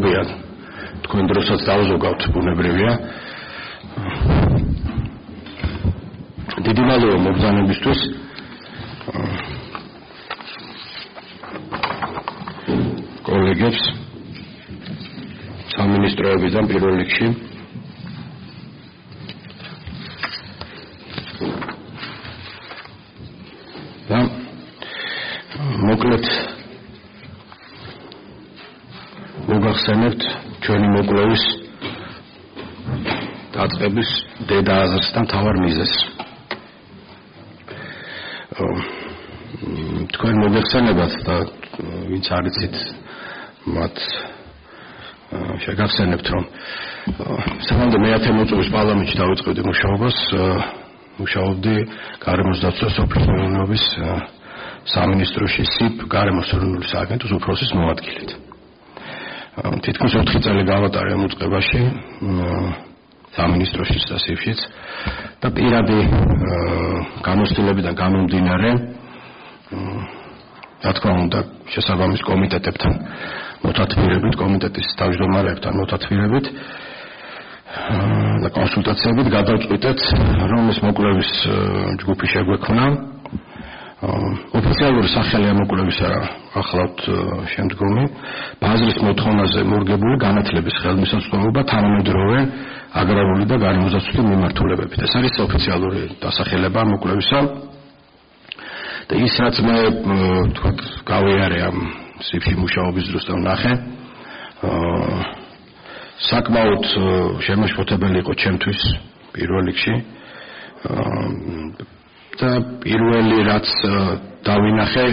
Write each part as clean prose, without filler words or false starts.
მადლობია თქვენ დროსაც დავზოგავთ ბუნებრივია დიდი მადლობა მოგზაურობისთვის კოლეგებს სამინისტროებიდან პირველ რიგში და მოკლედ მოგახსენებთ ჩვენი მოკვლევის დაწყების დედა აზრს და მთავარ მიზეზს. თქვენ მოგეხსენებათ და ვინც არიცით მათ შეგახსენებთ რომ სამამდე მე-10 მოწვევის პარლამენტში დავიწყებდი მუშაობას მუშაობდი გარემოს დაცვა სოფლის მეურნეობის სამინისტროში სიპ გარემოს ეროვნული სააგენტოს უფროსის მოადგილედ. თითქმის 4 წელი გავატარე ამ უწყებაში სამინისტროშიც და სიფშიც და პირადი გამოცდილებიდან გამომდინარე რა თქმა უნდა შესაბამის კომიტეტებთან მოტათბირებით კომიტეტის თავმჯდომარეებთან მოტათბირებით და კონსულტაციებით გადავწყვიტეთ რომ ეს მოკვლევის ჯგუფი შეგვექმნა ოფიციალური სახელი ამ მოკვლევისა ახლავთ შემდგომი ბაზრის მოთხოვნაზე მორგებული განათლების ხელმისაწვდომობა თანამედროვე აგრარული და გარემოსდაცვითი მიმართულებებით. ეს არის ოფიციალური დასახელება ამ მოკვლევისა და ის რაც მე თქვათ გავიარე ამ სიფში მუშაობის დროს და ვნახე საკმაოდ შემაშფოთებელი იყო ჩემთვის პირველ რიგში და პირველი რაც დავინახე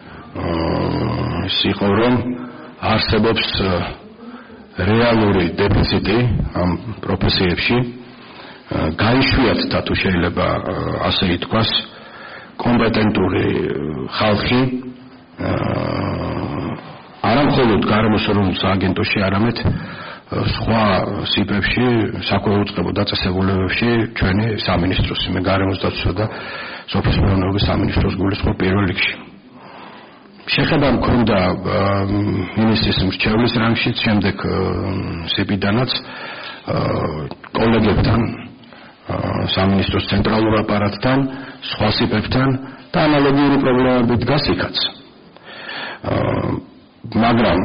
ის იყო რომ არსებობს რეალური დეფიციტი ამ პროფესიებში გაიშვიათ და თუ შეიძლება ასე ითქვას კომპეტენტური ხალხი არა მხოლოდ გარემოს ეროვნულ სააგენტოში არამედ სხვა სიპებში საკვირაუწყებო დაწესებულებებში ჩვენი სამინისტროს მე გარემოს დაცვა და სოფლის მეურნეობის სამინისტროს გულისხმობ პირველ რიგში შეხება მქონდა მინისტრის მრჩევლის რანგშიც შემდეგ სიპიდანაც კოლეგებთან სამინისტროს ცენტრალურ აპარატთან სხვა სიპებთან და ანალოგიური პრობლემები დგას იქაც მაგრამ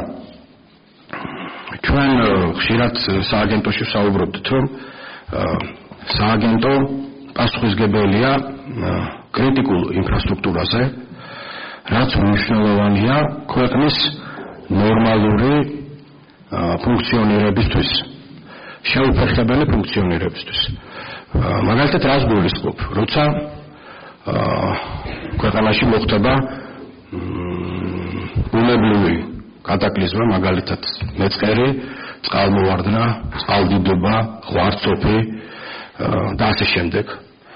ჩვენ ხშირად სააგენტოში ვსაუბრობთ რომ სააგენტო პასუხისმგებელია კრიტიკულ ინფრასტრუქტურაზე რაც მნიშვნელოვანია ქვეყნის ნორმალური ფუნქციონირებისთვის შეუფერხებელი ფუნქციონირებისთვის მაგალითად რას გულისხმობ როცა ქვეყანაში მოხდება ბუნებრივი კატაკლიზმა მაგალითად მეწყერი, წყალმოვარდნა, წყალდიდობა, ღვარცოფი და ასე შემდეგ.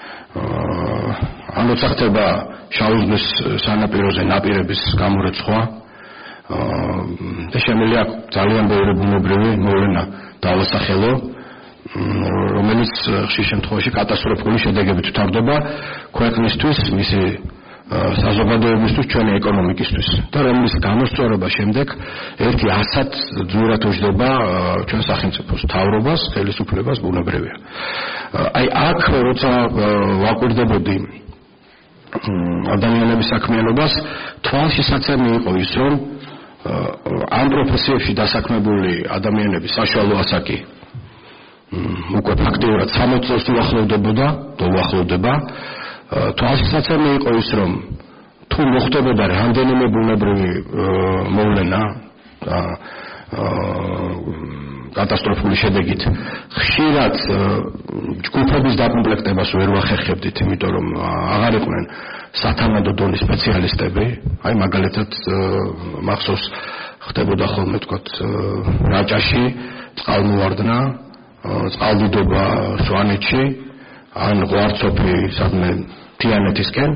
როცა ხდება შავი ზღვის სანაპიროზე ნაპირების გამორეცხვა და შემიძლია ძალიან ბევრი ბუნებრივი მოვლენა დავასახელო, რომელიც ხშირ შემთხვევაში კატასტროფული შედეგებით ვთავდება ქვეყნისთვის, მისი საზოგადოებისთვის, ჩვენი ეკონომიკისთვის და რომლის გამოსწორება შემდეგ ერთი ასად ძურად უჯდება ჩვენ სახელმწიფოს მთავრობას, ხელისუფლებას ბუნებრივია. აი აქ როცა ვაკვირდებოდი ადამიანების საქმიანობას, თვალშისაცემი იყო ის, რომ ამ პროფესიებში დასაქმებული ადამიანების საშუალო ასაკი უკვე ფაქტიურად 60 წელს უახლოვდება თვალშისაცემი იყო ის, რომ თუ მოხდებოდა რამდენიმე ბუნებრივი მოვლენა კატასტროფული შედეგით, ხშირად ჯგუფების დაკომპლექტებას ვერ ვახერხებდით, იმიტომ რომ აღარ იყვნენ სათანადო დონის სპეციალისტები, აი მაგალითად მახსოვს ხდებოდა ხოლმე თქვათ რაჭაში წყალმოვარდნა, წყალდიდობა სვანეთში, ან ღვარცოფი სადმე თიანეთისკენ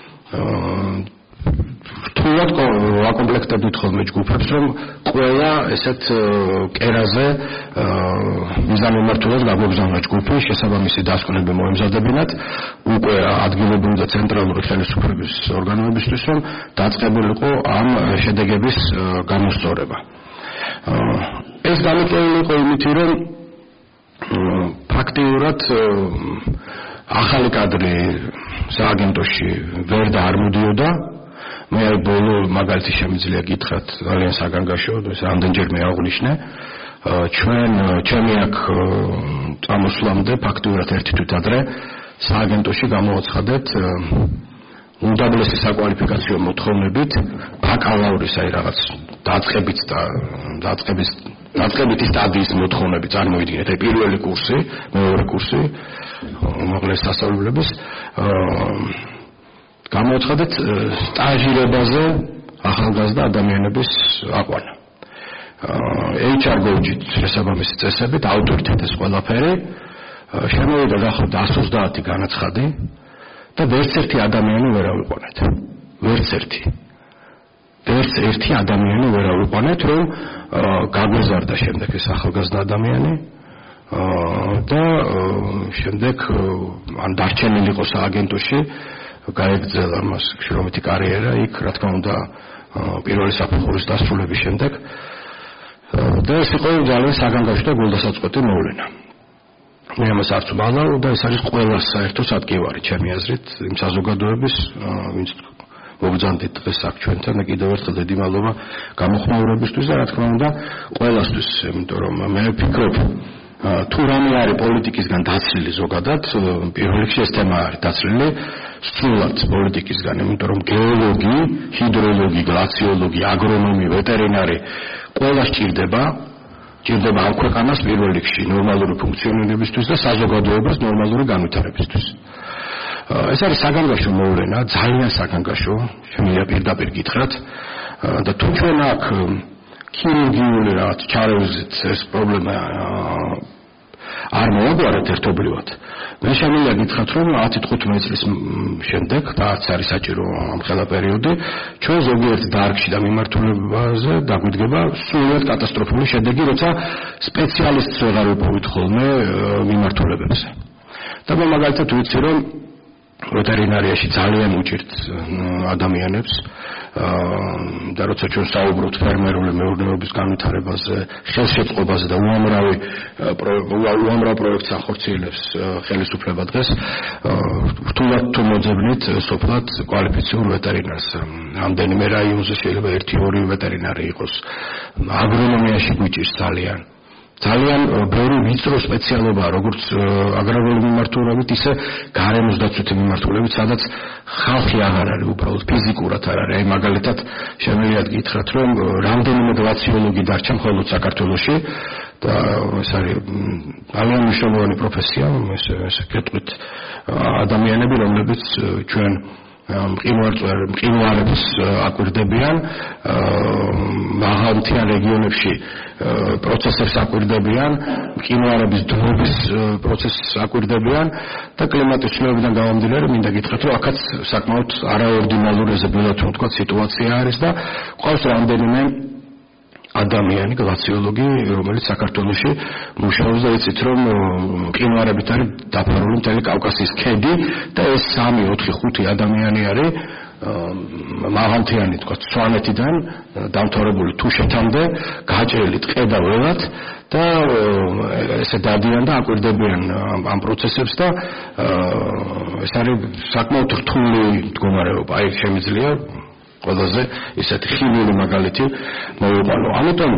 რთულად ვაკომპლექტებდით ხოლმე ჯგუფებს, რომ ყველა ესეთ კერაზე მიზანმიმართულად გაგვეგზავნა ჯგუფი, შესაბამისი დასკვნები მოემზადებინათ უკვე ადგილობრივი და ცენტრალური ხელისუფლების ორგანოებისთვის, რომ დაწყებულიყო ამ შედეგების გამოსწორება. ეს განეკრეული იყო იმითი, რომ ფაქტიურად ახალი კადრი სააგენტოში ვერ დაარმოდიოდა. მე აი ბოლო მაგალითი შემიძლია გითხრათ ძალიან საგანგაშო, ეს რამდენჯერმე აღვნიშნე. ჩემი აქ წამოსვლამდე ფაქტიურად ერთი თვით ადრე სააგენტოში გამოაცხადეთ უდაბლესი საკვალიფიკაციო მოთხოვნებით ბაკალავრის აი რაღაც დაწყებითი სტადიის მოთხოვნები წარმოიდგინეთ. აი პირველი კურსი, მეორე კურსი, უმაღლესი სასწავლებლების გამოაცხადეთ სტაჟირებაზე ახალგაზრდა ადამიანების აყვანა. HR Go-ით შესაბამისი წესებით ავტორიტეტის ყველაფერი შემოვიდა გახლავთ 130 განაცხადი და ვერც ერთი ადამიანი ვერ ავიყვანეთ. ვერც ერთი ადამიანი ვერ ავიყვანეთ, რომ გაგვეზარდა შემდეგ ეს ახალგაზრდა ადამიანი და შემდეგ ან დარჩენილი იყო სააგენტოში, გაეგრძელა მას შრომითი კარიერა იქ, რა თქმა უნდა, პირველი საფეხურის დასრულების შემდეგ. და ეს იყო ძალიან საგანგაშო და გულდასაწყვეტი მოვლენა. მე ამას არც ვალავ და ეს არის ყველა საერთო სადგევარი ჩემი აზრით იმ საზოგადოების, ვინც მოგზანდით დღეს აქ ჩვენთან და კიდევ ერთხელ დიდი მადლობა გამოხმაურებისთვის და რა თქმა უნდა ყველასთვის, იმიტომ რომ მე ვფიქრობ თუ რამე არის პოლიტიკისგან დაცლილი ზოგადად, პირველ რიგში ეს თემა არის დაცლილი სრულად პოლიტიკისგან, იმიტომ რომ გეოლოგი, ჰიდროლოგი, გლაციოლოგი, აგრონომი, ვეტერინარი ყველა სჭირდება ამ ქვეყანას პირველ რიგში ნორმალური ფუნქციონირებისთვის და საზოგადოებას ნორმალური განვითარებისთვის. ეს არის საგანგაშო მოვლენა, ძალიან საგანგაშო, შემიძლია პირდაპირ გითხრათ და თუ ჩვენ აქ ქირურგიული რაღაც ჩარევიზით ეს პრობლემა არ მოვაგვარეთ ერთობლივად. მე შემიძლია გითხრათ, რომ 10-15 წლის შემდეგ და არც არის საჭირო ამ ხელა პერიოდი, ჩვენ ზოგიერთ დარგში და მიმართულებაზე დაგვიდგება სრულად კატასტროფული შედეგი, როცა სპეციალისტს ვეღარ ვიპოვით ხოლმე მიმართულებებზე. და მე მაგალითად ვიცი, რომ ვეტერინარიაში ძალიან უჭირთ ადამიანებს და როცა ჩვენ საუბრობთ ფერმერული მეურნეობის განვითარებაზე, ხელშეწყობაზე და უამრავ პროექტს ახორციელებს ხელისუფლება დღეს, რთულად თუ მოძებნით სოფლად კვალიფიციურ ვეტერინარს. რამდენიმე რაიონზე შეიძლება 1-2 ვეტერინარი იყოს. აგრონომიაში გვიჭირს ძალიან ბევრი ვიწრო სპეციალობაა, როგორც აგრარული მიმართულებით, ისე გარემოს დაცვითი მიმართულებით, სადაც ხალხი აღარ არის, უბრალოდ ფიზიკურად არ არის. აი მაგალითად შემიძლია გითხრათ, რომ რამდენიმე გლაციოლოგი დარჩა მხოლოდ საქართველოში და ეს არის ძალიან მნიშვნელოვანი პროფესია, ესე გეტყვით ადამიანები, რომლებიც ჩვენ მყინვარებს აკვირდებიან, მაღალმთიან რეგიონებში პროცესებს აკვირდებიან, მყინვარების დნობის პროცესს აკვირდებიან და კლიმატის ცვლილებებიდან გამომდინარე მინდა გითხრათ, რომ აქაც საკმაოდ არაორდინალური ზებილად ვთქვათ სიტუაცია არის და ყავს რამდენიმე ადამიანი, გლაციოლოგი, რომელიც საქართველოში მუშაობს და იცით, რომ მყინვარებით არის დაფარული მთელი კავკასიის ქედი და ეს 3-4-5 ადამიანი არის მაღალმთიანი, თქვათ, სვანეთიდან დამთავრებული თუშეთამდე გაჭრილი ტყე და ველად და ესე დადიან და აკვირდებიან ამ პროცესებს და ეს არის საკმაოდ რთული მდგომარეობა. აი შემიძლია ყველაზე ისეთი ხილული მაგალითი მოვიყვანო. ამიტომ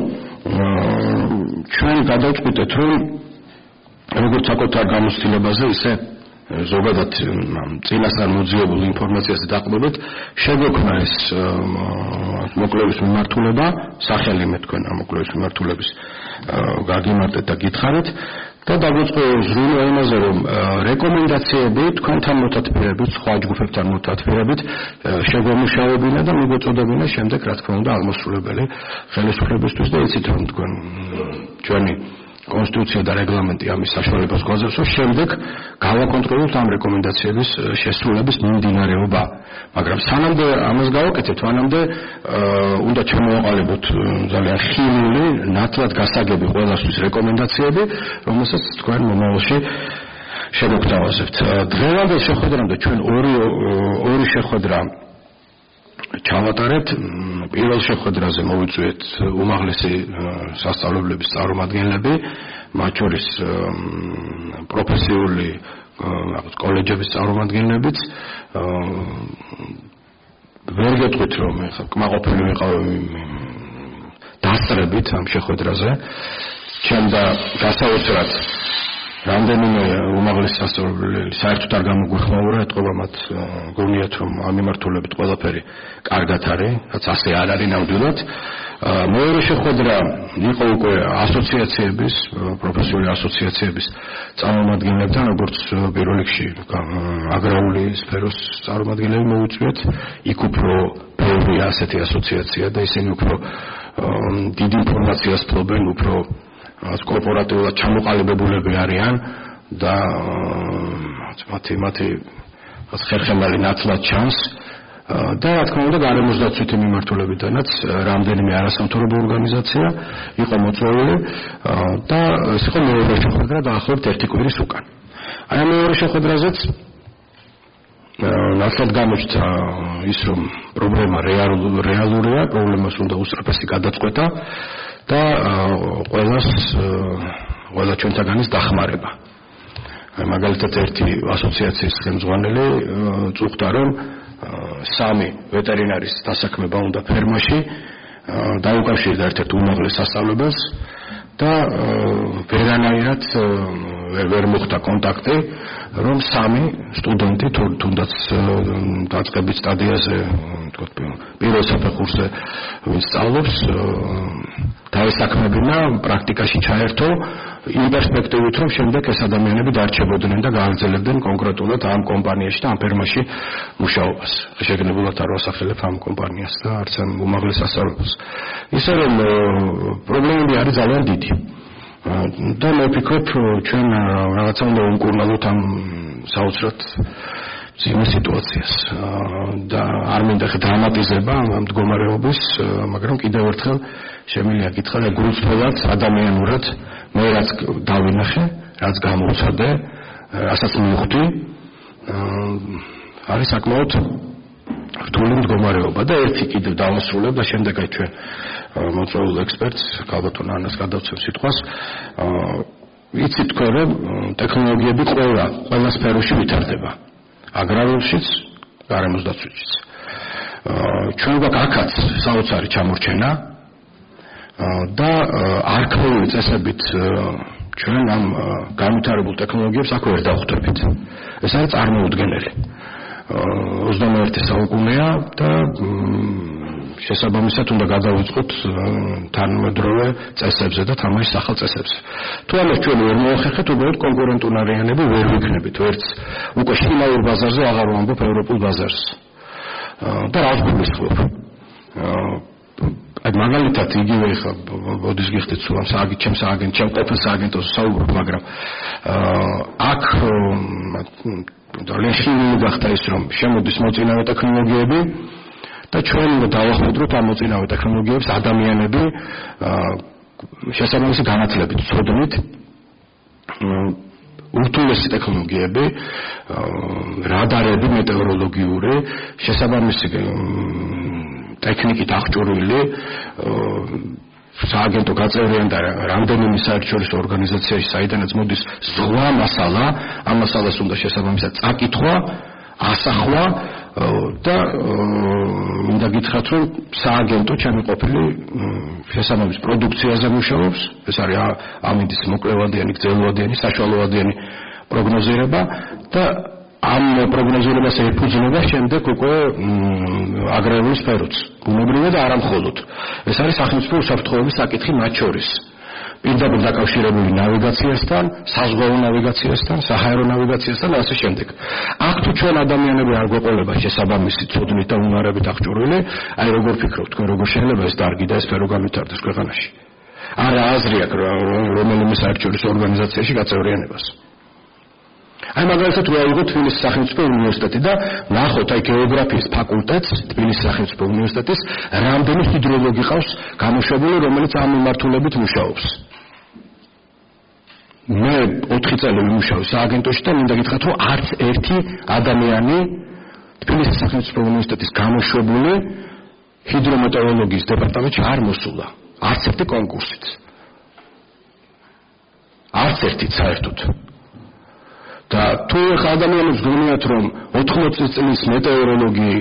ჩვენ გადავწყვიტეთ, რომ როგორც საკუთარ გამოცდილებაზე, ისე ზოგადად წინასწარ მოძიებულ ინფორმაციაზე დაყრდნობით, შეგვექმნა ეს მოკვლევის მიმართულება, სახელი მე თქვენ ამ მოკვლევის მიმართულების გაგიმარტეთ და გითხარით და დაგვიწყო ზრუნვა იმაზე, რომ რეკომენდაციები თქვენთან მოტაცებებით, სხვა ჯგუფებთან მოტაცებებით შეგვემუშავებინა და მიგვეწოდებინა შემდეგ, რა თქმა უნდა, აღმოსრულებელი ხელისუფლებისთვის და იცით, რომ თქვენ ჩვენი კონსტიტუცია და რეგლამენტი ამის საშუალებას გვაძლევს, რომ შემდეგ გავაკონტროლოთ ამ რეკომენდაციების შესრულების მიმდინარეობა. მაგრამ სანამდე ამას გავაკეთეთ, მანამდე უნდა ჩამოვაყალიბოთ ძალიან ხილული, ნათლად გასაგები ყველასთვის რეკომენდაციები, რომელსაც თქვენ მომავალში შეგგვთავაზებთ. დღევანდელ შეხვედრამდე ჩვენ ორი შეხვედრა ჩავატარეთ პირველ შეხვედრაზე მოვიწვიეთ უმაღლესი სასწავლებლების წარმომადგენლები, მათ შორის პროფესიული კოლეჯების წარმომადგენლებიც ვერ გეტყვით რომ კმაყოფილი ვიყავი დასწრებით ამ შეხვედრაზე ჩემდა გასაოცრად რამდენიმე უმაღლესი სასწავლებელი საერთოდ არ გამოგვიხმაურა ეთყობა მათ გონიათ რომ ამ მიმართულებით ყველაფერი კარგად არის რაც ასე არ არის ნამდვილად მეორე შეხვედრა იყო უკვე ასოციაციების პროფესიული ასოციაციების წარმომადგენლებთან როგორც პირველ რიგში აგრარული სფეროს წარმომადგენლები მოვიწვიეთ იქ უფრო ბევრია ასეთი ასოციაცია და ისინი უფრო დიდი ინფორმაციას ფლობენ უფრო კორპორატიულად ჩამოყალიბებულები არიან და მათი ხერხემალი ნაცვლად ჩანს და რა თქმა უნდა გარემოსდაცვითი მიმართულებიდანაც რამდენიმე არასამთავრობო ორგანიზაცია იყო მოწვეული და ეს იყო მეორე შეხვედრა დაახლოებით ერთი კვირის უკან. აი ამ მეორე შეხვედრაზეც ნაცვლად გამოჩნდა ის რომ პრობლემა რეალურია, პრობლემას უნდა უსწრაფესი გადაწყვეტა და ყველა ჩვენთაგანის დახმარება. მაგალითად ერთი ასოციაციის ხელმძღვანელი წუხდა რომ 3 ვეტერინარის დასაქმება უნდა ფერმაში დაუკავშირდა ერთ-ერთ უმაღლეს სასწავლებელს და ვერანაირად ვერ მოხდა კონტაქტი რომ 3 სტუდენტი თუნდაც დაწყებით სტადიაზე თქვათ პირველ საფეხურზე ვინც სწავლობს დაესაქმებინა პრაქტიკაში ჩაერთო იმ პერსპექტივით რომ შემდეგ ეს ადამიანები დარჩებოდნენ და გააგრძელებდნენ კონკრეტულად ამ კომპანიაში და ამ ფერმაში მუშაობას. შეგნებულად არ ვასახელებ ამ კომპანიას და არც ამ უმაღლეს სასწავლებელს. ისე რომ პრობლემები არის ძალიან დიდი. და მე ვფიქრობ ჩვენ რაღაცა უნდა უმკურნალოთ ამ საოცრად ძიმე სიტუაციას და არ მინდა დრამატიზება ამ მდგომარეობის, მაგრამ კიდევ ერთხელ შემიძლია კითხა გულწრფელად ადამიანურად მე რაც დავინახე, რაც გამოვცადე, რასაც მივხვდი, არის საკმაოდ რთული მდგომარეობა და ერთი კიდევ დავასრულებ და შემდეგ აი ჩვენ მოწვეულ ექსპერტს ქალბატონ ანას გადავცემ სიტყვას. იცით თქვენ რომ ტექნოლოგიები ყველა სფეროში ვითარდება. აგრარულშიც, გარემოსდაცვითშიც. ჩვენ გვაქვს აქაც საოცარი ჩამორჩენა და არქაული წესებით ჩვენ ამ განვითარებულ ტექნოლოგიებს აქ ვერ დავხვდებით. ეს არის წარმოუდგენელი. 21 საუკუნეა და შესაბამისად უნდა გადავიწყოთ თანამედროვე წესებზე და თამაშის ახალ წესებზე. თუ ამას ჩვენ ვერ მოახერხეთ, უბრალოდ კონკურენტუნარიანები ვერ ვიქნებით, ვერც უკვე შინაურ ბაზარზე აღარ ვამბობ ევროპულ ბაზარს. და რას გულისხმობ? აი მაგალითად იგივე ხა ბოდის გიხდით სულ ამ ჩემ ყოფილ სააგენტოს საუბრობ, მაგრამ აქ ლეშინი გახდა ის რომ შემოდის მოწინავე ტექნოლოგიები და ჩვენ დავახმოდროთ ამ მოწინავე ტექნოლოგიებს ადამიანები შესაბამისი განათლებით, ცოდნით ურთულესი ტექნოლოგიები, რადარები მეტეოროლოგიური, შესაბამისი ტექნიკით აღჭურვილი სააგენტო გაწევრიან და რამდენიმე საერთაშორისო ორგანიზაციაში საიდანაც მოდის ზღვა მასალა, ამ მასალას უნდა შესაბამისად წაკითხვა, ასახვა და მინდა გითხრათ რომ სააგენტო ჩემი ყოფილი შესაბამის პროდუქციაზე მუშაობს, ეს არის ამინდის მოკლევადიანი, გრძელვადიანი, საშუალოვადიანი პროგნოზირება და ამ პროგნოზირებას ეფუძნება შემდეგ უკვე აგრარული სფეროც. ბუნებრივად არა მხოლოდ. ეს არის სახელმწიფო უსაფრთხოების საკითხი მათ შორის. პირდაპირ დაკავშირებული ნავიგაციასთან, საზღვაო ნავიგაციასთან, საჰაერო ნავიგაციასთან და ასე შემდეგ. აქ თუ ჩვენ ადამიანები არ გვეყოლება შესაბამისი ცოდნით და უნარებით აღჭურვილი, აი როგორ ფიქრობთ, თქვენ როგორ შეიძლება ეს დარგი და ეს სფერო განვითარდეს ქვეყანაში? არა აზრი აქვს რომელიმე საერთაშორისო ორგანიზაციაში გაწევრიანებას. აი მაგალითად ვაიღოთ თბილისის სახელმწიფო უნივერსიტეტი და ნახოთ აი გეოგრაფიის ფაკულტეტს, თბილისის სახელმწიფო უნივერსიტეტის რამდენი ჰიდროლოგი ყავს გამოშვებული, რომელიც ამ მიმართულებით მუშაობს. მე 4 წელი ვიმუშავე სააგენტოში და მინდა გითხრათ, რომ არც ერთი ადამიანი თბილისის სახელმწიფო უნივერსიტეტის გამოშვებული ჰიდრომეტეოროლოგიის დეპარტამენტში არ მოსულა არც ერთი კონკურსით. არც ერთით საერთოდ. და თუ ახლა ადამიანებს გონიათ რომ 80 წლის მეტეოროლოგი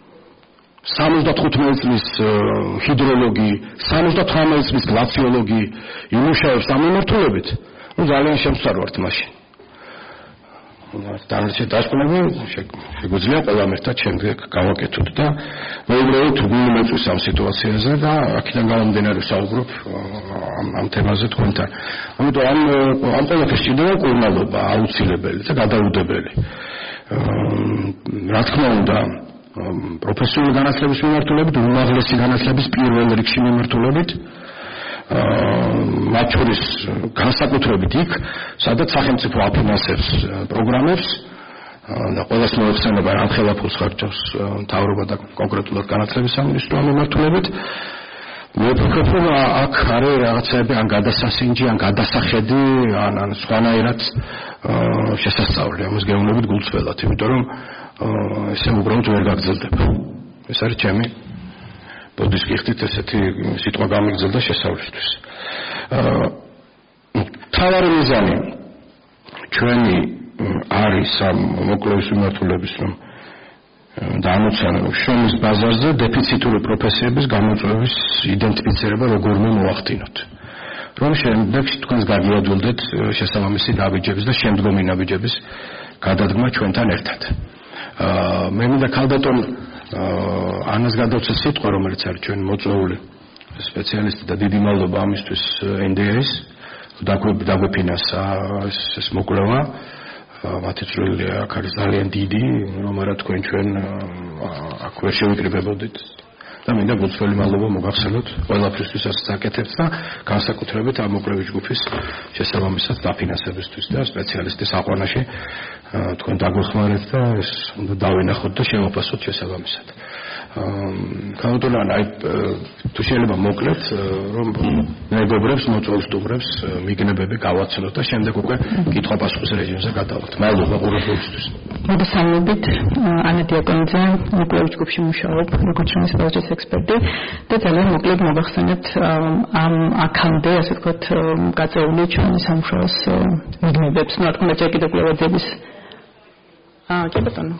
75 წლის ჰიდროლოგი, 78 წლის გლაციოლოგი იმუშავებს ამ მიმართულებით, ну ძალიან შემწარვართ მაშინ. დანარჩენ დასკვნები შეგვიძლია ყველამ ერთად შემდეგ გავაკეთოთ და მოუბრალოდ გული მეწვის ამ სიტუაციაზე და აქედან გამომდინარე ვსაუბრობ ამ თემაზე თქვენთან. ამიტომ ამ ყველაფერს ჭირდება კურნალობა აუცილებელი და გადაუდებელი. რა თქმა უნდა პროფესიული განათლების მიმართულებით, უმაღლესი განათლების პირველ რიგში მიმართულებით, მათ შორის განსაკუთრებით იქ, სადაც სახელმწიფო აფინანსებს პროგრამებს და ყველას მოეხსენება რა ხელაფულს ხარჯავს მთავრობა და კონკრეტულად განათლების სამინისტრო მიმართულებით. მე ვფიქრობ, რომ აქ არის რაღაცები ან გადასასინჯი, ან გადასახედი, ან სხვანაირად შესასწავლი ამას გეუბნებით გულწრფელად, იმიტომ რომ ესე უბრალოდ ვერ გაგრძელდება. ეს არის ჩემი ბოდის გიხდით ესეთი სიტყვა გამიგზელდა შესავლისთვის. თავარი მიზანი ჩვენი არის ამ მოკლევის მიმართულების რომ დაამოცანა რომ შრომის ბაზარზე დეფიციტური პროფესიების გამოწვევის იდენტიფიცირება როგორმე მოახდინოთ. რომ შემდეგში თქვენს გაგიადვილდეთ შესაბამისი ნაბიჯების და შემდგომი ნაბიჯების გადადგმა ჩვენთან ერთად. მე მინდა ქალბატონ ანას გადავცეთ სიტყვა, რომელიც არის ჩვენი მოწვეული სპეციალისტი და დიდი მადლობა ამისთვის NDA-ს დაგვეფინანსა ეს მოკვლევა. მათი წვლილი აქ არის ძალიან დიდი, რომ არა თქვენ ჩვენ აქ ვერ შევიკრიბებოდით და მინდა გულწრფელი მადლობა მოგახსენოთ ყველაფრისთვის ასაც აკეთებთ და განსაკუთრებით ამ მოკვლევის ჯგუფის შესაბამისად დაფინანსებისთვის და სპეციალისტის აყვანაში თქვენ დაგვეხმარეთ და ეს უნდა დავინახოთ და შევაფასოთ შესაბამისად. ქალბატონ, თუ შეიძლება მოკლედ რომ მეგობრებს, მოწვეულ სტუმრებს მიგნებები გავაცნოთ და შემდეგ უკვე კითხვა-პასუხის რეჟიმზე გადავართ. მადლობა ყურადღებისთვის. მოგესალმებით, ანა დიაკონიძე, მოკვლევის ჯგუფში მუშაობ, როგორც შრომის ბაზრის ექსპერტი და ძალიან მოკლედ მოგახსენეთ ამ აქამდე, ასე ვთქვათ, გაწეული ჩვენი სამუშაოს მიგნებებს. რა თქმა უნდა, ჯერ კიდევ კვლევაძების კი ბატონო.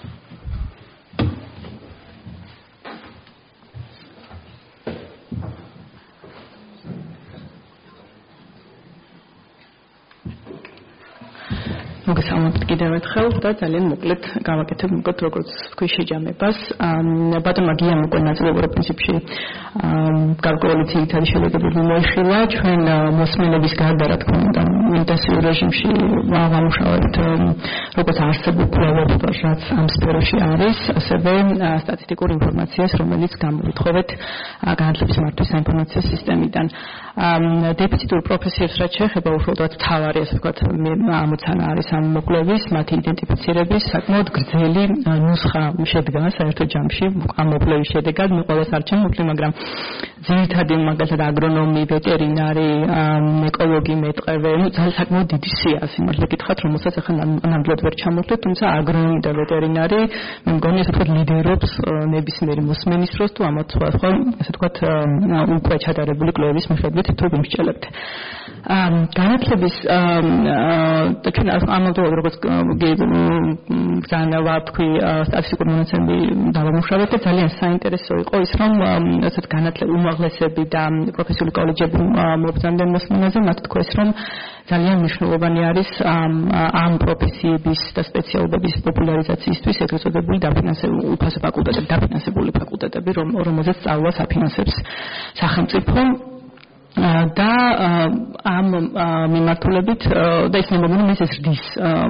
მოგესალმებით კიდევ ერთხელ და ძალიან მოკლედ გავაკეთებ მოკლედ როგორც თქვი შეჯამებას. ბატონმა გიამ უკვე ნაწილობრივ პრინციპში გარკვეული ძირითადი შედეგები მოიხილა. ჩვენ მოსმენების გარდა რა თქმა უნდა ინტენსიურ რეჟიმში ვამუშავებთ როგორც არსებულ კვლევებს, რაც ამ სფეროში არის, ასევე სტატისტიკურ ინფორმაციას, რომელიც გამოვითხოვეთ განათლების მართვის საინფორმაციო სისტემიდან. დეფიციტურ პროფესიებს რაც შეეხება უშუალოდ თავარი, ასე ვთქვათ, ამოცანა არის ამ მოკვლევის, მათი იდენტიფიცირების საკმაოდ გრძელი ნუსხა შედგა საერთო ჯამში ამ მოკვლევის შედეგად. მე ყველას არ ჩემმოკლი, მაგრამ ძირითადი მაგალითად აგრონომი, ვეტერინარი, ეკოლოგი, მეტყევე, ძალიან საკმაოდ დიდი სია სიმართლე გითხრათ, რომელსაც ახლა ნამდვილად ვერ ჩამოვთვლით, თუმცა აგრონომი და ვეტერინარი მე მგონი ასე ვთქვათ ლიდერობს ნებისმიერი მოსმენის დროს თუ ამათ სხვა ასე ვთქვათ უკვე ჩატარებული კვლევის მიხედვით თუ ვიმსჯელებთ. განათლების და ჩვენ ამავდროულად როგორც ძალიან ვთქვი სტატისტიკური მონაცემები დავამუშავეთ და ძალიან საინტერესო იყო ის რომ ასეთ განათლების უმაღლესები და პროფესიული კოლეჯები მობრძანდნენ მოსმენაზე, მათ თქვეს რომ ძალიან მნიშვნელოვანი არის ამ პროფესიების და სპეციალობების პოპულარიზაციისთვის ეგრეთ წოდებული დაფინანსებული ფაკულტეტები, რომელზეც სწავლას აფინანსებს სახელმწიფო. და ამ მიმართულებით და ის მოგონა ეს ზრდის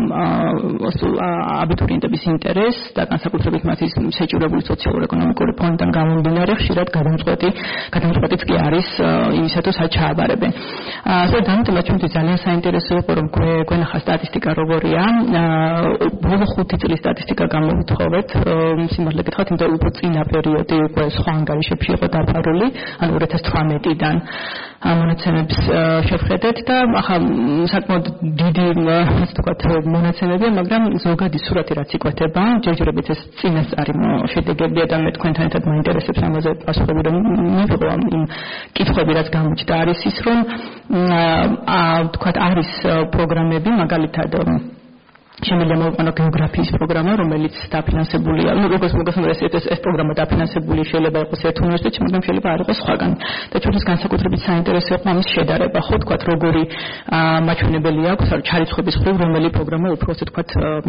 აბიტურიენტების ინტერესს და განსაკუთრებით მათი შეჭურებული სოციალურ-ეკონომიკური ფონდიდან გამომდინარე ხშირად გადამწყვეტიც კი არის იმისა თუ სად ჩააბარებენ. ასე დამტება ჩვენთვის ძალიან საინტერესო იყო რომ გვენ ახლა სტატისტიკა როგორია, ბოლო 5 წლის სტატისტიკა გამოვითხოვეთ, სიმართლე გითხრათ, იმიტომ უფრო წინა პერიოდი უკვე სხვა ანგარიშებში იყო დაფარული, ანუ 2018-დან. მონაცემებს შევხედეთ და ახლა საკმაოდ დიდი ასე ვთქვათ მონაცემებია, მაგრამ ზოგადი სურათი რაც იკვეთება, ჯერჯერობით ეს წინასწარი შედეგებია და მე თქვენთან ერთად მაინტერესებს ამაზე პასუხები რომ მივიღო იმ კითხვები რაც გამოჩნდა არის ის რომ ვთქვათ არის პროგრამები მაგალითად შემიძლია მოვიყვანო გეოგრაფიის პროგრამა, რომელიც დაფინანსებულია, როგორც მოგესმენთ ეს პროგრამა დაფინანსებული შეიძლება იყოს ერთ უნივერსიტეტში, მაგრამ შეიძლება არ იყოს სხვაგან. და ჩვენთვის განსაკუთრებით საინტერესო იყო ამის შედარება, ხო თქვათ, როგორი მაჩვენებელი აქვს, ჩარიცხვის მხრივ, რომელი პროგრამა უფრო ასე თქვათ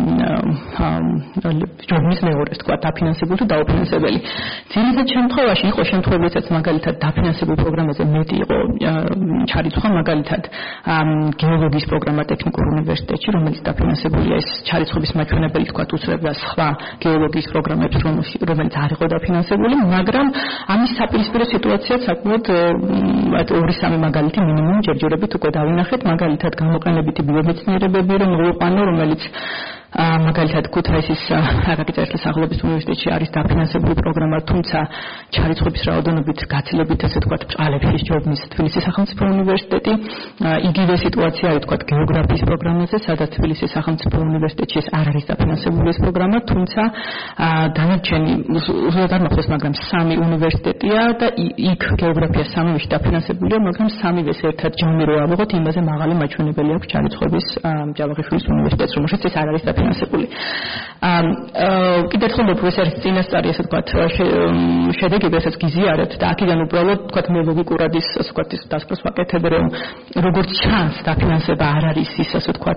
ჯობნის მეორეს თქვათ დაფინანსებული თუ დაუფინანსებელი. ძირითად შემთხვევაში იყო შემთხვევებიც მაგალითად დაფინანსებულ პროგრამაზე მეტი იყო ჩარიცხვა, მაგალითად გეოლოგიის პროგრამა ტექნიკურ უნივერსიტეტში, რომელიც დაფინანსებულია ჩარიცხვის მაჩვენებელი თქვა უსწრებდა სხვა გეოლოგიის პროგრამებს, რომელიც არ იყო დაფინანსებული, მაგრამ ამის საპირისპირო სიტუაცია საკმაოდ 2-3 მაგალითი მინიმუმ ჯერჯერობით უკვე დავინახეთ, მაგალითად გამოყენებითი ბიომეცნიერებები რომ მოვიყვანო, რომელიც მაგალითად ქუთაისის აკაკი წერეთლის სახელობის უნივერსიტეტში არის დაფინანსებული პროგრამა, თუმცა ჩარიცხვის რაოდენობით გაცილებით ასე ვთქვათ ბჭყალებში ჯობნის თბილისის სახელმწიფო უნივერსიტეტი. იგივე სიტუაცია არის ვთქვათ გეოგრაფიის პროგრამაზე, სადაც თბილისის სახელმწიფო უნივერსიტეტში არ არის დაფინანსებული ეს პროგრამა, თუმცა დანარჩენი უზრუნველად არ მახსოვს, მაგრამ 3 უნივერსიტეტია და იქ გეოგრაფია 3-ში დაფინანსებულია, მაგრამ 3-ვეს ერთად ჯამი რო ავიღოთ, იმაზე მაღალი მაჩვენებელი აქვს ჩარიცხვის ჯავახიშვილის უნივერსიტეტს, რომელშიც ეს არ არის დაფინანსებული. კიდევ ერთხელ ეს არის წინასწარი ასე ვთქვათ შედეგები, რასაც გიზიარებთ და აქედან უბრალოდ ვთქვათ მე ლოგიკურად ის ასე ვთქვათ ის დასკვნას ვაკეთებ, რომ როგორც ჩანს დაფინანსება არ არის ის ასე ვთქვათ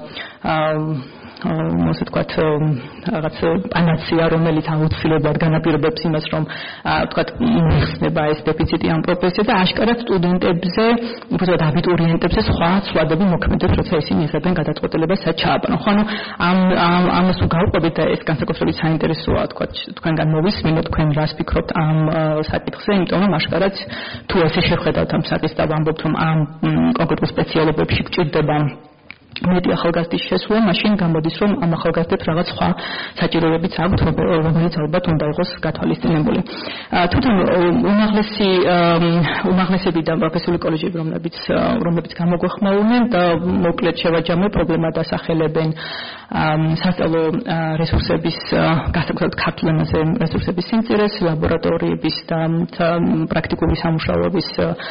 ასე ვთქვათ რაღაც პანაცეა, რომელიც აუცილებლად განაპირობებს იმას, რომ ვთქვათ მოიხსნება ეს დეფიციტი ამ პროფესიაზე და აშკარად სტუდენტებზე, უბრალოდ აბიტურიენტებზე სხვა ცვლადები მოქმედებს, როცა ისინი იღებენ გადაწყვეტილებას სად ჩააბანონ. ხო, ანუ ამას თუ გავყვებით და ეს განსაკუთრებით საინტერესოა, ვთქვათ, თქვენგან მოვისმინოთ, თქვენ რას ფიქრობთ ამ საკითხზე, იმიტომ რომ აშკარად თუ ესე შევხედავთ ამ საკითხს და ვამბობთ, რომ ამ კონკრეტულ სპეციალობებში გჭირდება მეტი ახალგაზრდის შესვლა, მაშინ გამოდის, რომ ამ ახალგაზრდებს რაღაც სხვა საჭიროებიც აქვთ, რომელიც ალბათ უნდა იყოს გათვალისწინებული. თვითონ უმაღლესები და პროფესიული კოლეჯები, რომლებიც გამოგვეხმაურნენ და მოკლედ შევაჯამე პრობლემა დასახელებენ სასწავლო რესურსების განსაკუთრებით ქართულ ენაზე რესურსების სიმწირეს, ლაბორატორიების და პრაქტიკული სამუშაოების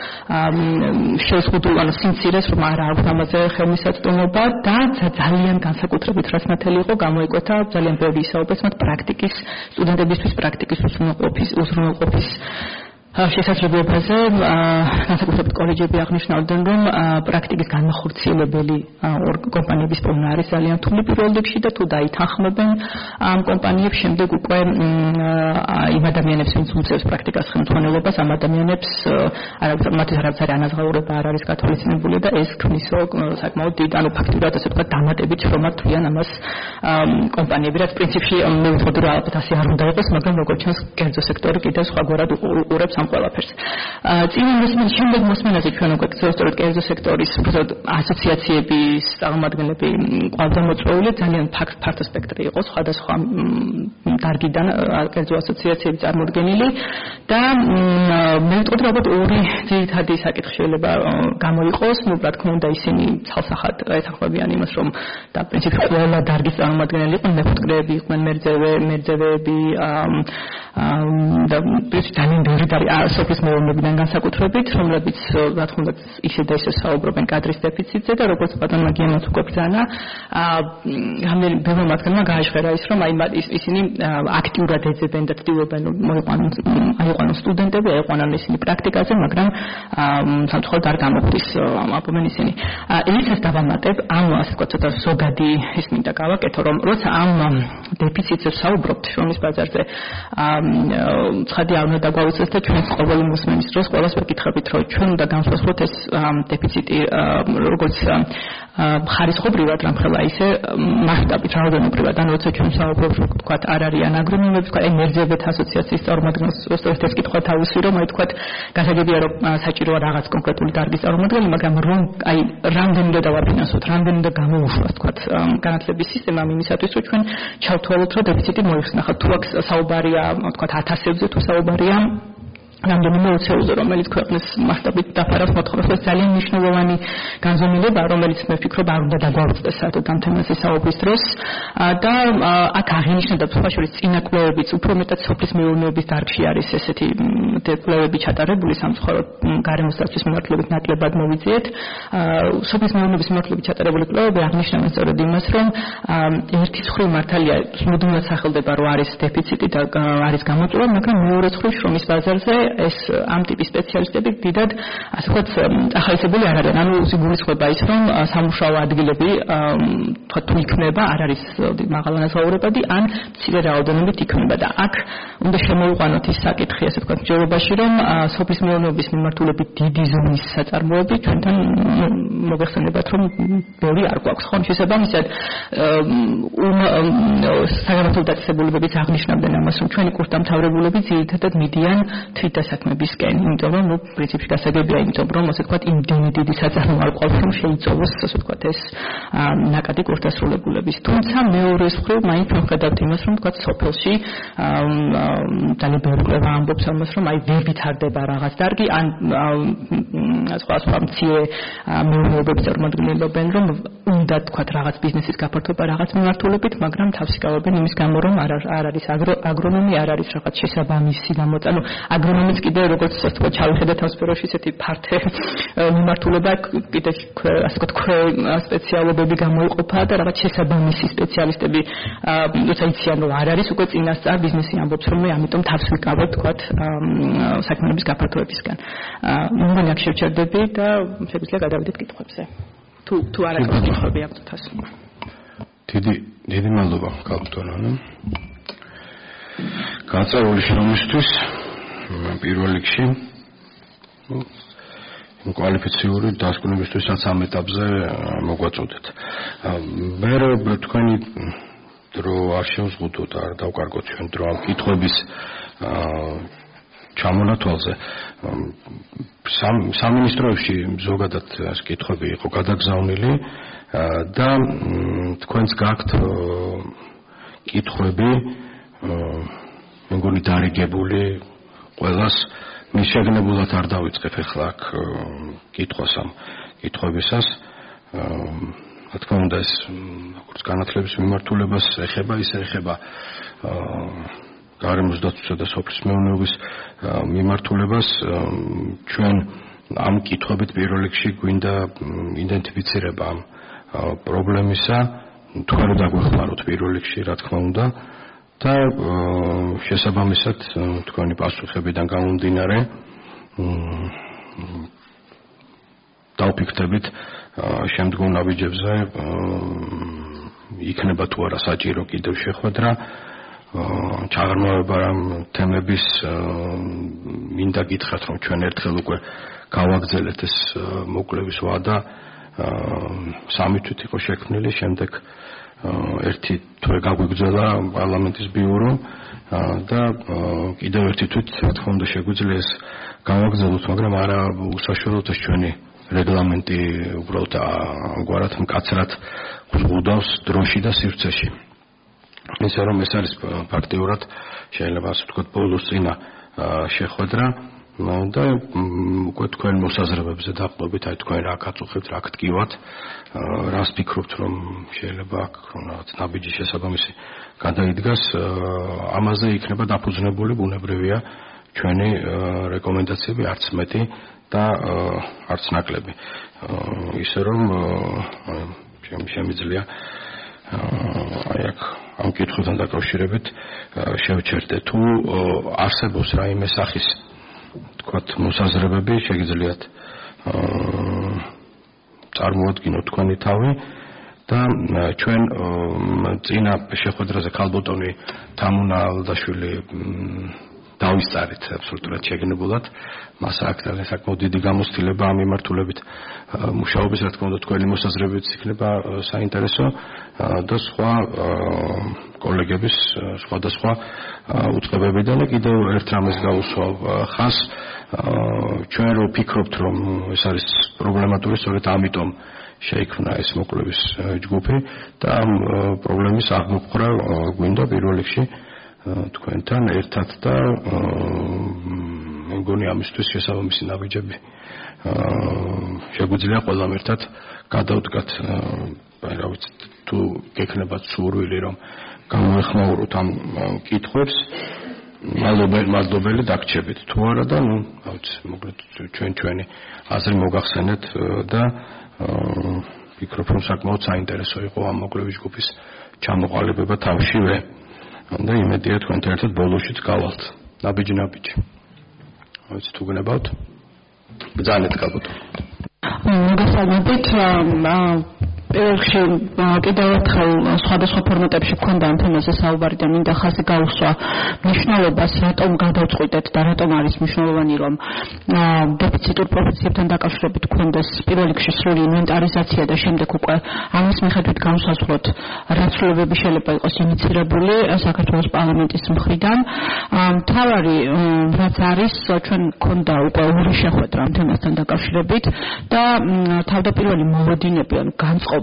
შეზღუდულ სიმწირეს, რომ არ აქვს ამაზე ხელმისაწვდომობა და ძალიან განსაკუთრებით რაც ნათელი იყო გამოიკვეთა ძალიან ბევრი ისაუბრეს მათ პრაქტიკის სტუდენტებისთვის პრაქტიკის უზრუნველყოფის შესაძლებლობაზე. განსაკუთრებით კოლეჯები აღნიშნავდნენ, რომ პრაქტიკის განმახორციელებელი კომპანიების პოვნა არის ძალიან რთული პირველ რიგში და თუ დაითანხმებენ ამ კომპანიებს, შემდეგ უკვე იმ ადამიანებს, ვინც უწევს პრაქტიკას ხელმძღვანელობას, ამ ადამიანებს მათთვის არც ანაზღაურება არ არის გათვალისწინებული და ეს ქმნის საკმაოდ დიდ, ანუ ფაქტურად ასე ვთქვათ, დამატებით შრომად თვლიან ამას კომპანიები, რაც პრინციპში მე ვთქვი, რომ ალბათ ასე არ უნდა იყოს, მაგრამ როგორც ჩანს, კერძო სექტორი კიდევ სხვაგვარად უყურებს ამ ყველაფერს. შემდეგ მოსმენაზე ჩვენ უკვე სწორედ კერძო სექტორის ასოციაციების წარმომადგენლები ყავდა მოწვეული, ძალიან ფართო სპექტრი იყო სხვადასხვა დარგიდან კერძო ასოციაციები წარმოდგენილი და მე ვიტყოდი, რომ ორი ძირითადი საკითხი შეიძლება გამოიყოს, რა თქმა უნდა ისინი ცალსახად ეთანხმებიან იმას, რომ და პრინციპში ყველა დარგის წარმომადგენელი იყვნენ, მეფუტკრეები იყვნენ, მერძევეები და ძალიან ბევრი სოფლის მეურნეობიდან განსაკუთრებით, რომლებიც რა თქმა უნდა ისე და ისე საუბრობენ კადრის დეფიციტზე და როგორც ბატონმა გიამაც უკვე ბრძანა, ბევრი მათგანმა გააჟღერა ის, რომ ისინი აქტიურად ეძებენ და ცდილობენ აიყვანონ სტუდენტები, აიყვანონ ისინი პრაქტიკაზე, მაგრამ სამწუხაროდ არ გამოხდის აპომენ ისინი. ისეს დავამატებ, ასე ვთქვათ, ცოტა ზოგადი ის მინდა გავაკეთო, რომ როცა ამ დეფიციტზე ვსაუბრობთ შრომის ბაზარზე, ცხადი არ უნდა დაგვაუწეს და ჩვენ ყოველი მოსმენის დროს ყველას ვეკითხებით, რომ ჩვენ უნდა განსხვავოთ ეს დეფიციტი როგორც ხარისხობრივად რამხელა ისე მასშტაბით რაოდენობრივად, ანუ როცა ჩვენ საუბრობთ, რომ ვთქვათ, არ არიან აგრონომები, ვთქვათ, მერძევეთა ასოციაციის წარმომადგენლებს ეს კითხვა თავისი, რომ ვთქვათ, გასაგებია, რომ საჭიროა რაღაც კონკრეტული დარგის წარმომადგენელი, მაგრამ რომ რამდენი უნდა დავაფინანსოთ, რამდენი უნდა გამოუშვას, ვთქვათ, განათლების სისტემა იმისათვის, რომ ჩვენ ჩავთვალოთ, რომ დეფიციტი მოიხსნა. თუ აქ საუბარია, ვთქვათ, 1000-ზე თუ საუბარია რამდენიმე უცეულზე, რომელიც ქვეყნის მასშტაბით დაფარავს მოთხოვნას, ძალიან მნიშვნელოვანი განზომილება, რომელიც მე ვფიქრობ არ უნდა დაგვაუწყდეს საერთოდ ამ თემაზე საუბრის დროს და აქ აღინიშნა და სხვა შორის წინა კვლევებიც უფრო მეტად სოფლის მეურნეობის დარგში არის ესეთი კვლევები ჩატარებული სამწუხაროდ გარემოს დაცვის მიმართულებით ნაკლებად მოვიძიეთ. სოფლის მეურნეობის მიმართულებით ჩატარებული კვლევები აღნიშნავენ სწორედ იმას, რომ ერთი მხრივ მართალია მუდმივად სახელდება, რომ არის დეფიციტი და არის გამოწვევა, მაგრამ მეორე მხრივ შრომის ბაზარზე ეს ამ ტიპის სპეციალისტები დიდად ასე ვთქვათ ახალისებული არ არიან. ანუ გულისხმობა ის, რომ სამუშაო ადგილები თუ იქნება, არ არის მაღალანაზღაურებადი, ან მცირე რაოდენობით იქნება და აქ უნდა შემოვიყვანოთ ის საკითხი, ასე ვთქვათ, მსჯელობაში, რომ სოფლის მეურნეობის მიმართულებით დიდი ზომის საწარმოები ჩვენთან მოგეხსენებათ, რომ ბევრი არ გვაქვს. ხო, შესაბამისად, საგამოწვევ დაწესებულებებიც აღნიშნავდნენ ამას, რომ ჩვენი კურსდამთავრებულები ძირითადად მიდიან თვითდასაქმებისკენ, იმიტომ რომ პრინციპში გასაგებია, იმიტომ რომ ასე ვთქვათ, იმდენი დიდი საწარმო არ ყავს, რომ შეიწოვოს, ასე ვთქვათ, ეს ნაკადი კურსდასრულებულების. თუმცა მეორე მხრივ, მაინც ვხედავთ იმას, რომ ვთქვათ, სოფელში ძალიან ბევრი კვლევა ამბობს ამას, რომ აი ვერ ვითარდება რაღაც დარგი, ან სხვა მცირე მეურნეობების წარმომადგენლებენ, რომ უნდა თქვათ რაღაც ბიზნესის გაფართოება რაღაც მიმართულებით, მაგრამ თავს იკავებენ იმის გამო, რომ არ არის აგრონომი, არ არის რაღაც შესაბამისი გამოწვევა. ანუ აგრონომიც კიდე როგორც ასე ვთქვათ, ჩავიხედეთ ამ სფეროში ესეთი ფართე მიმართულება, კიდე ასე ვთქვათ, სპეციალობები გამოიყოფა და რაღაც შესაბამისი სპეციალისტები როცა იციან, რომ არ არის უკვე წინასწარ ბიზნესი ამბობს, რომ მე ამიტომ თავს ვიკავებ თქვათ საქმიანობის გაფართოებისგან. მეგონი აქ შევჩერდები და შეგვიძლია გადავიდეთ კითხვებზე. თუ არ აქვს კითხვები აქვთ თავს. დიდი მადლობა კაპიტანო. გაწეული შრომისთვის პირველ რიგში კვალიფიციური დასკვნებისთვისაც ამ ეტაპზე მოგვაწოდეთ. მე თქვენი დრო არ შევზღუდოთ, არ დავკარგოთ ჩვენ დრო ამ კითხვების ჩამონათვალზე. სამინისტროებში ზოგადად ეს კითხვები იყო გადაგზავნილი და თქვენს გაქვთ კითხვები მე მგონი დარიგებული ყველას მის შეგნებულად არ დავიწყებ ახლა აქ კითხვას ამ კითხვებისას რა თქმა უნდა ეს როგორც განათლების მიმართულებას ეხება ის ეხება გარემოს დაცვისა და სოფლის მეურნეობის მიმართულებას ჩვენ ამ კითხვებით პირველ რიგში გვინდა იდენტიფიცირება ამ პრობლემისა თქვენ რა დაგვეხმაროთ პირველ რიგში რა თქმა უნდა და შესაბამისად თქვენი პასუხებიდან გამომდინარე დავფიქრდებით შემდგომ ნაბიჯებზე იქნება თუ არა საჭირო კიდევ შეხვედრა ჩაღრმავება რამ თემების მინდა გითხრათ რომ ჩვენ ერთხელ უკვე გავაგზავნეთ ეს მოკვლევის ვადა სამი თვით იყო შექმნილი შემდეგ ერთი თვე გაგვიგზავნა პარლამენტის ბიურო და კიდევ ერთი თვით რა თქმა უნდა შეგვიძლია ეს გავაგზავნოთ მაგრამ არა უსაშუალოდ ეს ჩვენი რეგლამენტი უბრალოდ ამგვარად მკაცრად გვუდავს დროში და სივრცეში ისე რომ ეს არის ფაქტიურად შეიძლება ასე ვთქვათ ბოლოს წინა შეხვედრა და უკვე თქვენ მოსაზრებებზე დაყრდნობით აი თქვენ რა გაწუხებთ რა გტკივათ რას ფიქრობთ რომ შეიძლება აქ რაღაც ნაბიჯის შესაბამისი გადაიდგას ამაზე იქნება დაფუძნებული ბუნებრივია ჩვენი რეკომენდაციები არც მეტი და არც ნაკლები ისე რომ შემიძლია აი აქ ამ კითხვასთან დაკავშირებით შევჩერდე თუ არსებობს რაიმე სახის თქვათ მოსაზრებები შეგიძლიათ წარმოადგინოთ თქვენი თავი და ჩვენ წინა შეხვედრაზე ქალბატონი თამუნა ალდაშვილი დავისწარით აბსოლუტურად შეგნებულად მას აქ საკმაოდ დიდი გამოცდილება ამ მიმართულებით მუშაობის რა თქმა უნდა თქვენი მოსაზრებებიც იქნება საინტერესო და სხვა კოლეგების სხვადასხვა უწყებებიდან და კიდევ ერთ რამეს გავუსვავ ხას ჩვენ რო ფიქრობთ რომ ეს არის პრობლემატური სწორედ ამიტომ შეიქმნა ეს მოკვლევის ჯგუფი და ამ პრობლემის აღმოფხვრა გვინდა პირველ რიგში თქვენთან ერთად და მე მგონი ამისთვის შესაბამისი ნაბიჯები შეგვიძლია ყველამ ერთად გადავდგათ, რა ვიცი, თუ გექნებათ სურვილი რომ გამოეხმაუროთ ამ კითხვებს, მადლობელი დაგრჩებით. თუ არა და რა ვიცი, მოკლედ ჩვენი აზრი მოგახსენეთ და ვფიქრობ რომ საკმაოდ საინტერესო იყო ამ მოკვლევის ჯგუფის ჩამოყალიბება თავშივე. და იმედია თქვენთან ერთად ბოლოშიც გავალთ. ნაბიჯი. ვიცი თუ გნებავთ. ბრძანეთ გაბოთ. მოგესალმებით. პირველში კიდევ ერთხელ სხვადასხვა ფორმატებში გქონდა ამ თემაზე საუბარი და მინდა ხაზი გაუსვა მნიშვნელობას, რატომ გადავწყვიტეთ და რატომ არის მნიშვნელოვანი რომ დეფიციტურ პროფესიებთან დაკავშირებით გქონდეს პირველ რიგში სრული ინვენტარიზაცია და შემდეგ უკვე ამის მიხედვით განსაზღვროთ რა ცვლილებები შეიძლება იყოს ინიცირებული საქართველოს პარლამენტის მხრიდან. მთავარი რაც არის ჩვენ გქონდა უკვე ორი შეხვედრა ამ თემასთან დაკავშირებით და თავდაპირველი მოლოდინები ან განწყობა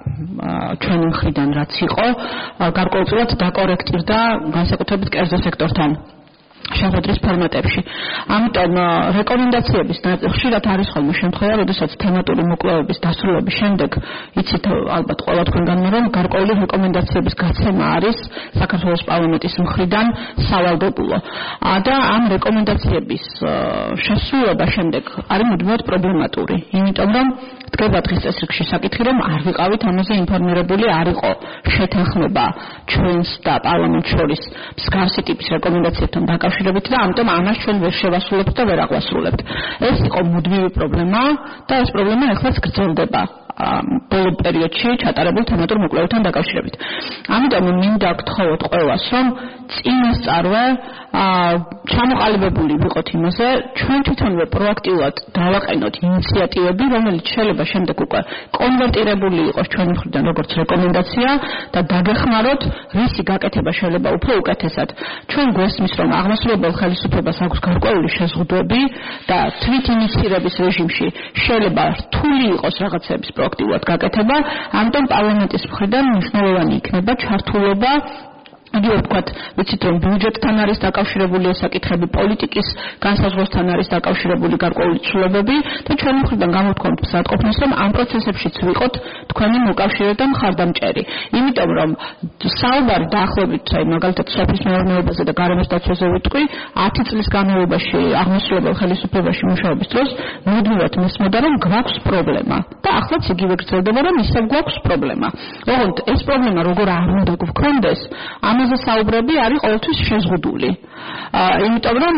ჩვენი მხრიდან რაც იყო გარკვეულწილად დაკორექტირდა განსაკუთრებით კერძო სექტორთან შეხვედრის ფორმატებში. ამიტომ რეკომენდაციების ხშირად არის ხოლმე შემთხვევა, როდესაც თემატური მოკვლევების დასრულების შემდეგ იცით ალბათ ყველა თქვენგანმა რომ გარკვეული რეკომენდაციების გაცემა არის საქართველოს პარლამენტის მხრიდან სავალდებულო. და ამ რეკომენდაციების შესრულება შემდეგ არის მუდმივად პრობლემატური, იმიტომ რომ დგება დღის წესრიგში საკითხი, რომ არ ვიყავით ამაზე ინფორმირებული, არ იყო შეთანხმება ჩვენს და პარლამენტს შორის მსგავსი ტიპის რეკომენდაციებთან დაკავშირებით და ამიტომ ამას ჩვენ ვერ შევასრულებთ და ვერ აღვასრულებთ. ეს იყო მუდმივი პრობლემა და ეს პრობლემა ეხლაც გრძელდება ბოლო პერიოდში ჩატარებულ თემატურ მოკვლევებთან დაკავშირებით. ამიტომ მინდა გთხოვოთ ყველას, რომ წინასწარვე ჩამოყალიბებული ვიყოთ იმაზე, ჩვენ თვითონვე პროაქტიულად დავაყენოთ ინიციატივები, რომელიც შეიძლება შემდეგ უკვე კონვერტირებული იყოს ჩვენი მხრიდან როგორც რეკომენდაცია და დაგეხმაროთ, რისი გაკეთება შეიძლება უფრო უკეთესად. ჩვენ გვესმის, რომ აღმასრულებელ ხელისუფლებას აქვს გარკვეული შეზღუდვები და თვით ინიცირების რეჟიმში შეიძლება რთული იყოს რაღაცების პროაქტიულად გაკეთება, ამიტომ პარლამენტის მხრიდან მნიშვნელოვანი იქნება ჩართულობა იგივე ვთქვათ, ვიცით რომ ბიუჯეტთან არის დაკავშირებული ეს საკითხები, პოლიტიკის განსაზღვრასთან არის დაკავშირებული გარკვეული ცვლილებები და ჩვენი მხრიდან გამოვთქვამთ მზადყოფნის, რომ ამ პროცესებშიც ვიყოთ თქვენი მოკავშირე და მხარდამჭერი. იმიტომ რომ საუბარი დაახლოებით, მაგალითად სოფლის მეურნეობაზე და გარემოს დაცვაზე ვიტყვი, 10 წლის განმავლობაში აღმასრულებელ ხელისუფლებაში მუშაობის დროს მუდმივად მესმოდა რომ გვაქვს პრობლემა და ახლაც იგივე გრძელდება რომ ისევ გვაქვს პრობლემა. ოღონდ ეს პრობლემა როგორ არ უნდა გვქონდეს, ამაზე საუბრები არის ყოველთვის შეზღუდული. იმიტომ რომ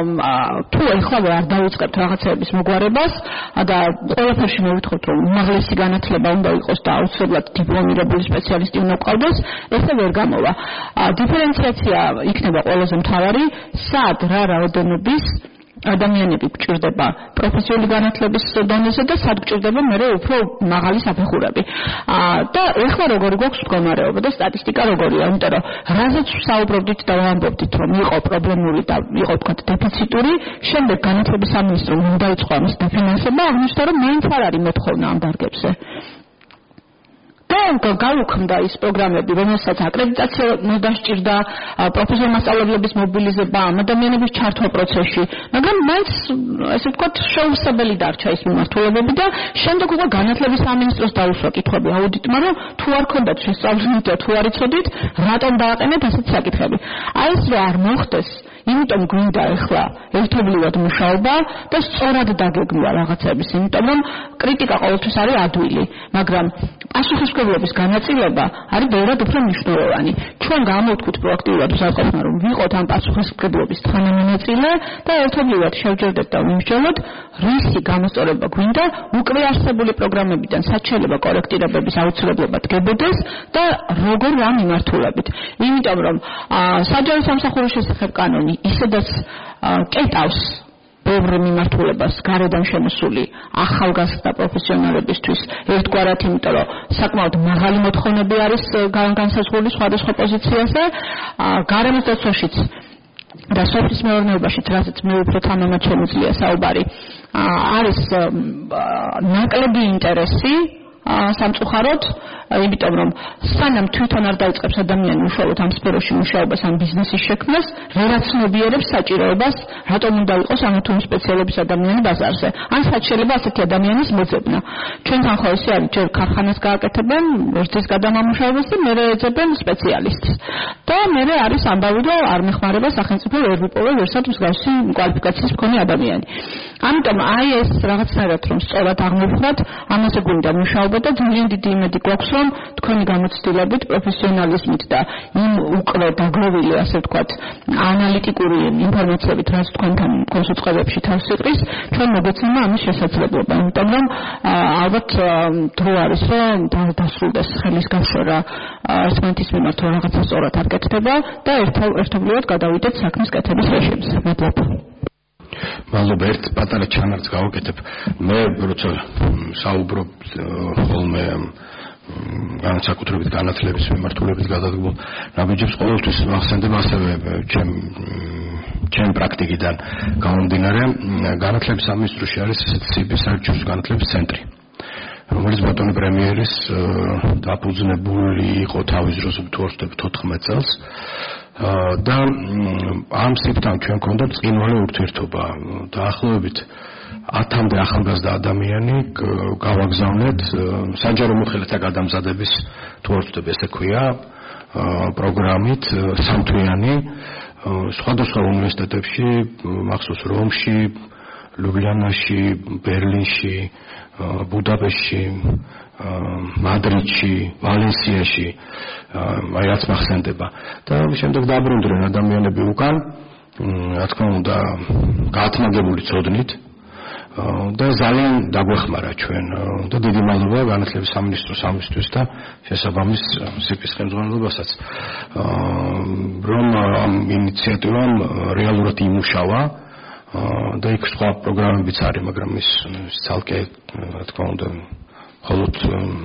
თუ ეხლა არ დავიწყებთ რაღაცების მოგვარებას და ყველაფერში მოვითხოთ რომ უმაღლესი განათლება უნდა იყოს და აუცილებლად დიპლომირებული სპეციალისტი უნდა გყავდეს, ესე ვერ გამოვა. დიფერენციაცია იქნება ყველაზე მთავარი, სად რა რაოდენობის ადამიანები გჭირდება პროფესიული განათლების დონეზე და სად გჭირდება მერე უფრო მაღალი საფეხურები. და ეხლა როგორი გვაქვს მდგომარეობა და სტატისტიკა როგორია, იმიტომ რომ რაზეც ვსაუბრობდით და ვამბობდით რომ იყო პრობლემური და იყო თქვათ დეფიციტური, შემდეგ განათლების სამინისტრომ უნდა დაიწყო ამის დაფინანსება, აღნიშნა რომ მაინც არ არის მოთხოვნა ამ დარგებზე. და გავუქმდა ის პროგრამები, რომელსაც აკრედიტაცია დასჭირდა, პროფესიულ მასწავლებლების მობილიზება, ამ ადამიანების ჩართვა პროცესში, მაგრამ მაინც ესე ვთქვათ, შეუძლებელი დარჩა ის მიმართულებები და შემდეგ უკვე განათლების სამინისტროს დაუსვა კითხვები აუდიტმა, რომ თუ არ ქონდათ შესწავლილი და თუ არ იცოდით, რატომ დააყენეთ ასეთ საკითხები. აი ეს რა არ მოხდეს, იმიტომ გვინდა ახლა ერთობლივად მუშაობა და სწორად დაგეგმვა რაღაცების, იმიტომ რომ კრიტიკა ყოველთვის არის ადვილი, მაგრამ პასუხისმგებლობის განაწილება არის ბევრად უფრო მნიშვნელოვანი. ჩვენ გამოვთქვით პროაქტიულად უზრუნველყოფნა, რომ ვიყოთ ამ პასუხისმგებლობის თანამონაწილე და ერთობლივად შევჯერდეთ და ვიმსჯელოთ, რისი გამოსწორება გვინდა უკვე არსებული პროგრამებიდან სად შეიძლება კორექტირებების აუცილებლობა დგებოდეს და როგორ რა მიმართულებით. იმიტომ რომ საჯარო სამსახურის შესახებ კანონი ისედაც კეტავს ბევრ მიმართულებას გარედან შემოსული ახალგაზრდა პროფესიონალებისთვის ერთგვარად, იმიტომ რომ საკმაოდ მაღალი მოთხოვნები არის განსაზღვრული სხვადასხვა პოზიციაზე, გარემოს დაცვაშიც და სოფლის მეურნეობაშიც, რაზეც მე უფრო თანამედროვე საუბარი, არის ნაკლები ინტერესი სამწუხაროდ, იმიტომ რომ სანამ თვითონ არ დაიწყებს ადამიანი უშუალოდ ამ სფეროში მუშაობას ან ბიზნესის შექმნას, ვერაც ცნობიერებს საჭიროებას, რატომ უნდა იყოს ანუ თუ სპეციალობის ადამიანი ბაზარზე. ან შეიძლება ასეთი ადამიანის მოძებნა. ჩვენთან ხო ისე არის, ჯერ ქარხანას გააკეთებენ, ერთის გადამამუშავებას და მერე ეძებენ სპეციალისტს. და მერე არის ამბავი, რომ არ მეხმარება სახელმწიფო ვერ ვიპოვებ ერთად მსგავსი კვალიფიკაციის მქონე ადამიანი. ამიტომ აი ეს რაღაცნაირად რომ სწორად აღმოვხდათ, ამაზე გვინდა მუშაობა და ძალიან დიდი იმედი გვაქვს, რომ თქვენი გამოცდილებით, პროფესიონალიზმით და იმ უკვე დაგროვილი, ასე ვთქვათ, ანალიტიკური ინფორმაციებით, რაც თქვენთან კონსულტაციებში თავს იყრის, ჩვენ მოგეცემა ამის შესაძლებლობა. იმიტომ რომ ალბათ დრო არის, რომ დასრულდეს ხელის გაშვერა ერთმანეთის მიმართ რაღაცა სწორად არ კეთდება და ერთობლივად გადავიდეთ საქმის კეთების რეჟიმს. მადლობა. მადლობა, ერთ პატარა ჩანართს გავაკეთებ. მე როცა საუბრობ ხოლმე განსაკუთრებით განათლების მიმართულებით გადადგმულ ნაბიჯებს, ყოველთვის მახსენდება ასევე ჩემ პრაქტიკიდან გამომდინარე, განათლების სამინისტროში არის ესეთი საერთაშორისო განათლების ცენტრი, რომელიც ბატონი პრემიერის დაფუძნებული იყო თავის დროს თუ არ ვთქვი 14 წელს. და ამ სექტორთან ჩვენ გვქონდა წინვალე ურთიერთობა. დაახლოებით 10-მდე ახალგაზრდა ადამიანი გავაგზავნეთ საჯარო მოხელეთა გადამზადების თუ არ ვთქვი ესე ქვია პროგრამით სამთვიანი სხვადასხვა უნივერსიტეტებში, მახსოვს რომში, ლუბლიანაში, ბერლინში, ბუდაპეშტში, მადრიდში, ვალენსიაში, აი რაც მახსენდება. და შემდეგ დაბრუნდნენ ადამიანები უკან, რა თქმა უნდა, გაათმაგებული ცოდნით და ძალიან დაგვეხმარა ჩვენ და დიდი მადლობა განათლების სამინისტროს ამისთვის და შესაბამის სიკის ხელმძღვანელობასაც, რომ ამ ინიციატივამ რეალურად იმუშავა და იქ სხვა პროგრამებიც არის, მაგრამ ის ცალკე, რა თქმა უნდა, მხოლოდ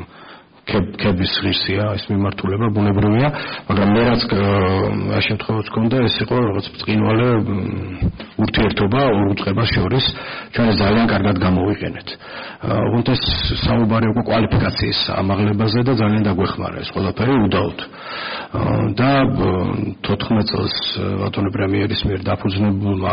კების ღირსია ეს მიმართულება, ბუნებრივია, მაგრამ მე რაც ამ შემთხვევაში გქონდა, ეს იყო რაღაც წინვალე ურთიერთობა ორ უწყებას შორის, ჩვენ ძალიან კარგად გამოვიყენეთ. უბრალოდ ეს საუბარი უკვე კვალიფიკაციის ამაღლებაზე და ძალიან დაგვეხმარა ეს ყველაფერი უდაოდ. და 14 წელს ბატონი პრემიერის მიერ დაფუძნებულმა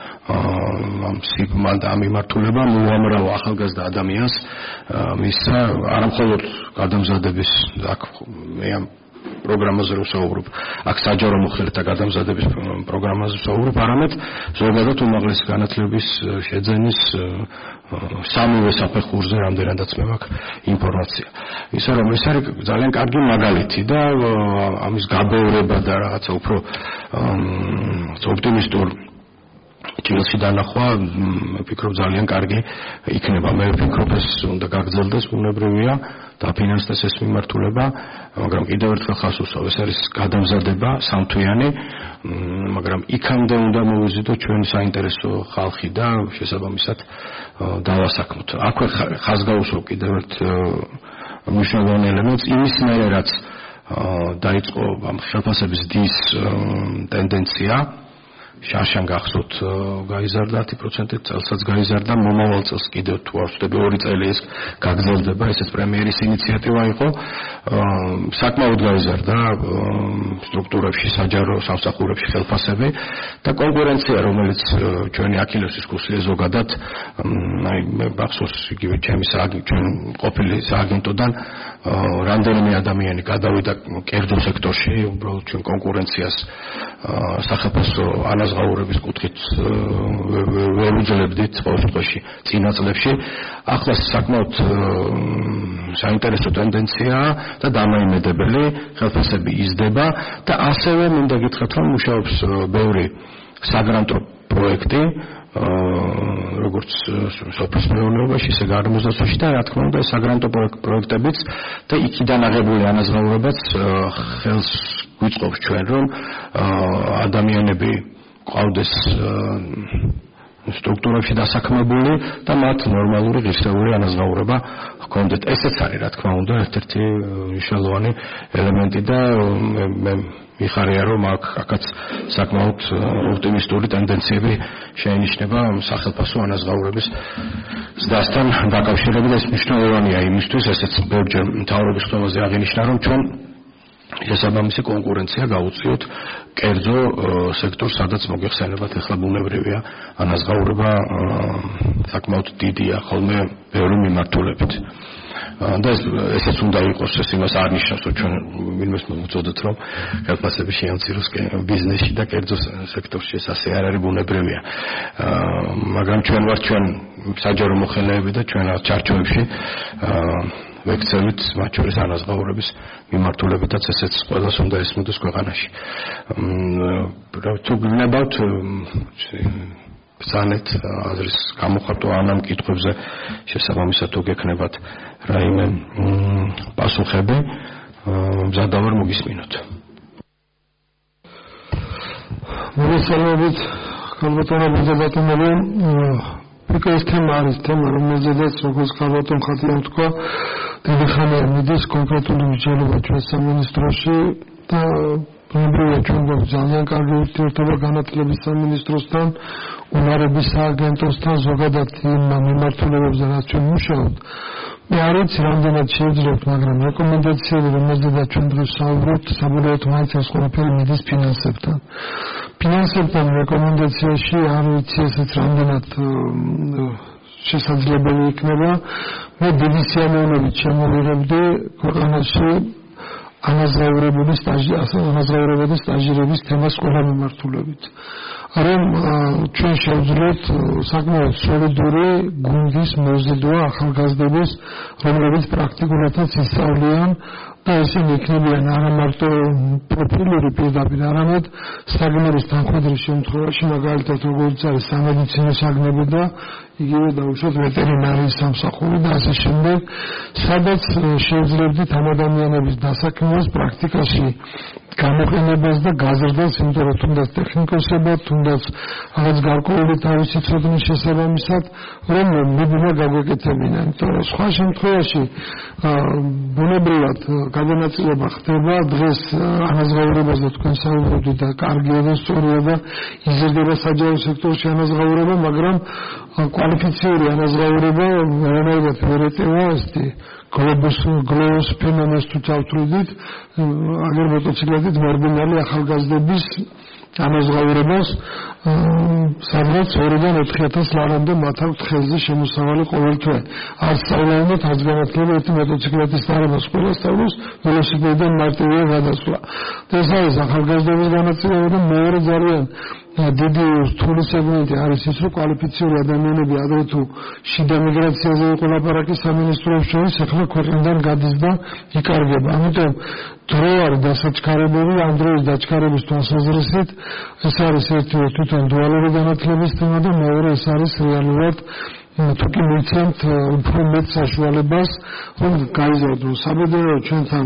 ამ სიგმა და ამ მიმართულებამ უამრავ ახალგაზრდა ადამიანს მისცა არა მხოლოდ გადამზადების აქ მე ამ პროგრამაზე ვსაუბრობ, აქ საჯარო მოხელეთა გადამზადების პროგრამაზე ვსაუბრობ, არამედ ზოგადად უმაღლესი განათლების შეძენის სამივე საფეხურზე რამდენადაც მე მაქვს ინფორმაცია. ისე რომ ეს არის ძალიან კარგი მაგალითი და ამის გაბევრება და რაღაცა უფრო ოპტიმისტურ ჭრილში დანახვა, ვფიქრობ ძალიან კარგი იქნება. მე ვფიქრობ ეს უნდა გაგრძელდეს, ბუნებრივია, დაფინანსდეს ეს მიმართულება, მაგრამ კიდევ ერთხელ ხას უსვავ, ეს არის გადამზადება სამთვიანი, მაგრამ იქამდე უნდა მოვიზიდოთ ჩვენი საინტერესო ხალხი და შესაბამისად დავასაქმოთ. აქვე ხას გაუსვავ კიდევ ერთ მნიშვნელოვან ელემენტს, იმის მერე რაც დაიწყო ამ ხელფასების დის ტენდენცია. შარშან გახსოვთ გაიზარდა 10%, წელსაც გაიზარდა, მომავალ წელს კიდევ თუ არ ვთქვი 2 წელი ეს გაგრძელდება, ესეც პრემიერის ინიციატივა იყო. საკმაოდ გაიზარდა სტრუქტურებში, საჯარო სამსახურებში ხელფასები და კონკურენცია, რომელიც ჩვენი აქილევსის კურსია ზოგადად, აი მე მახსოვს იგივე ჩემი ჩვენ ყოფილი სააგენტოდან რამდენიმე ადამიანი გადავიდა კერძო სექტორში, უბრალოდ ჩვენ კონკურენციას სახელმწიფო ანაზღაურების კუთხით ვერ უძლებდით ყოველ შემთხვევაში წინა წლებში. ახლა საკმაოდ საინტერესო ტენდენციაა და დამაიმედებელი, ხელფასები იზრდება და ასევე მინდა გითხრათ, რომ მუშაობს ბევრი საგრანტო პროექტი, როგორც სოფლის მეურნეობაში, ისე გარემოსდაცვაში და რა თქმა უნდა საგრანტო პროექტებიც და იქიდან აღებული ანაზღაურებაც ხელს გვიწყობს ჩვენ, რომ ადამიანები ყავდეს სტრუქტურებში დასაქმებული და მათ ნორმალური ღირსეული ანაზღაურება ჰქონდეთ. ესეც არის რა თქმა უნდა ერთ-ერთი მნიშვნელოვანი ელემენტი და მე მიხარია რომ აქაც საკმაოდ ოპტიმისტური ტენდენციები შეინიშნება სახელმწიფო ანაზღაურების ზრდასთან დაკავშირებით. ეს მნიშვნელოვანია იმისთვის, ესეც ბევრჯერ მთავრობის ხმაზე აღინიშნა, რომ ჩვენ შესაბამისი კონკურენცია გავუწიოთ კერძო სექტორს, სადაც მოგეხსენებათ ახლა ბუნებრივია ანაზღაურება საკმაოდ დიდია ხოლმე ბევრი მიმართულებით. და ესეც უნდა იყოს, ეს იმას არ ნიშნავს, რომ ჩვენ ვინმეს მოვუწოდოთ, რომ ხელფასები შეამციროს ბიზნესში და კერძო სექტორში, ეს ასე არ არის ბუნებრივია. მაგრამ ჩვენ ვართ ჩვენ საჯარო მოხელეები და ჩვენ ჩარჩოებში ვექცევით მათ შორის ანაზღაურების მიმართულებითაც ესეც ყველას უნდა ესმოდეს ქვეყანაში. თუ გნებავთ ბრძანეთ აზრის გამოხატვა ამ კითხვებზე შესაბამისად თუ გექნებათ რაიმე პასუხები, მზად ვარ მოგისმინოთ. მოგესალმებით, ქალბატონებო და ბატონებო. ეს თემა არის თემა, რომელზედაც როგორც ქალბატონ ხატიამ თქვა, დიდი ხანია მიდის კონკრეტული მსჯელობა ჩვენ სამინისტროში და პრობლემა ჩვენ გვაქვს ძალიან კარგი ურთიერთობა განათლების სამინისტროსთან, უნარების სააგენტოსთან, ზოგადად იმ მიმართულებებზე, რაც ჩვენ მუშაობთ. მე არ ვიცი რამდენად შევძლებთ, მაგრამ რეკომენდაციები, რომელზედაც ჩვენ დღეს საუბრობთ, საბოლოოდ მაინც ეს ყველაფერი მიდის ფინანსებთან. ფინანსებთან რეკომენდაციაში არ ვიცი ესეც რამდენად შესაძლებელი იქნება. მე დიდი სიამოვნებით შემოვიღებდი ქვეყანაში ანაზღაურებების სტაჟირების თემას ყველა მიმართულებით. რომ ჩვენ შევძლებთ საკმაოდ სოლიდური გუნდის მოზიდვა ახალგაზრდების, რომლებიც პრაქტიკულადაც ისწავლიან და ისინი იქნებიან არა მარტო პროფილური პირდაპირ, არამედ საგნების თანხმობის შემთხვევაში, მაგალითად როგორც არის სამედიცინო საგნები და იგივე დაუშვათ ვეტერინარიის სამსახური და ასე შემდეგ, სადაც შევძლებდით ამ ადამიანების დასაქმებას პრაქტიკაში გამოყენებას და გაზრდას, იმიტომ რომ თუნდაც ტექნიკოსებად, თუნდაც რაღაც გარკვეული თავისი ცოდნის შესაბამისად, რომ მიბუნა გაგვეკეთებინა. იმიტომ რომ სხვა შემთხვევაში ბუნებრივად გადანაწილება ხდება დღეს ანაზღაურებაზე თქვენ საუბრობთ და კარგია და სწორია და იზრდება საჯარო სექტორში ანაზღაურება, მაგრამ კვალიფიციური ანაზღაურება ვერანაირად ვერ ეტევა ესეთი გლოვოს ფენომენს თუ წავთვლიდით, აგერ მოტოციკლეტით მორბინალი ახალგაზრდების ანაზღაურებას, სადღაც 2-დან 4,000 ლარამდე მათ აქვთ ხელზე შემოსავალი ყოველ თვე. არც სწავლობთ, არც განათლება, ერთი მოტოციკლეტის თარებას ყველა სწავლობს, ველოსიპედიდან მარტივია გადასვლა. ეს არის ახალგაზრდების განაწილება და მეორე ძალიან დიდი რთული სეგმენტი არის ის, რომ კვალიფიციური ადამიანები ადრე თუ შიდა მიგრაციაზე იყო ლაპარაკი სამინისტროს შორის, ახლა ქვეყნიდან გადის და იკარგება. ამიტომ დრო არის დასაჩქარებელი, ამ დროის დაჩქარების თვალსაზრისით ეს არის ერთი თვითონ დუალური განათლების თემა და მეორე ეს არის რეალურად თუ კი მიცემთ უფრო მეტ საშუალებას, რომ გაიზარდოს საბედრო ჩვენთან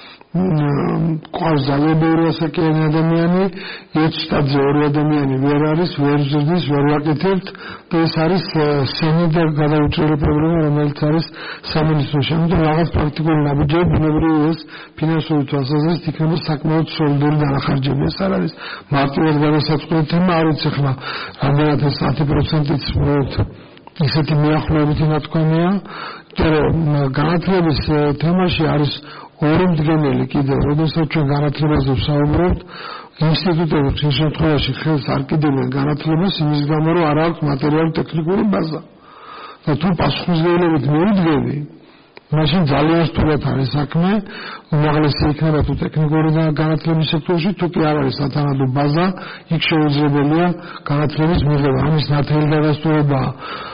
ყავს ძალიან ბევრი ასაკიანი ადამიანი, ერთ შტატზე 2 ადამიანი ვერ არის, ვერ ზრდის, ვერ ვაკეთებთ და ეს არის სენი და გადაუჭრელი პრობლემა, რომელიც არის სამინისტროში. ამიტომ რაღაც პრაქტიკული ნაბიჯები ბუნებრივია ეს ფინანსური თვალსაზრისით იქნება საკმაოდ სოლიდური დანახარჯები. ეს არ არის მარტივად განსაცვლელი თემა, არ ვიცი ხმა რამდენად ეს 10%-იც ისეთი მიახლოებითი ნათქვამია, რომ განათლების თემაში არის ორი მდგენელი კიდევ, როდესაც ჩვენ განათლებაზე ვსაუბრობთ, ინსტიტუტები ხშირ შემთხვევაში ხელს არ კიდევენ განათლებას იმის გამო, რომ არ აქვს მატერიალურ-ტექნიკური ბაზა. და თუ პასუხისმგებლობით მივიდგები, მაშინ ძალიან სწორად არის საქმე, უმაღლესი იქნება თუ ტექნიკური განათლების სექტორში, თუ კი არ არის სათანადო ბაზა, იქ შეუძლებელია განათლების მიღება. ამის ნათელი დადასტურებაა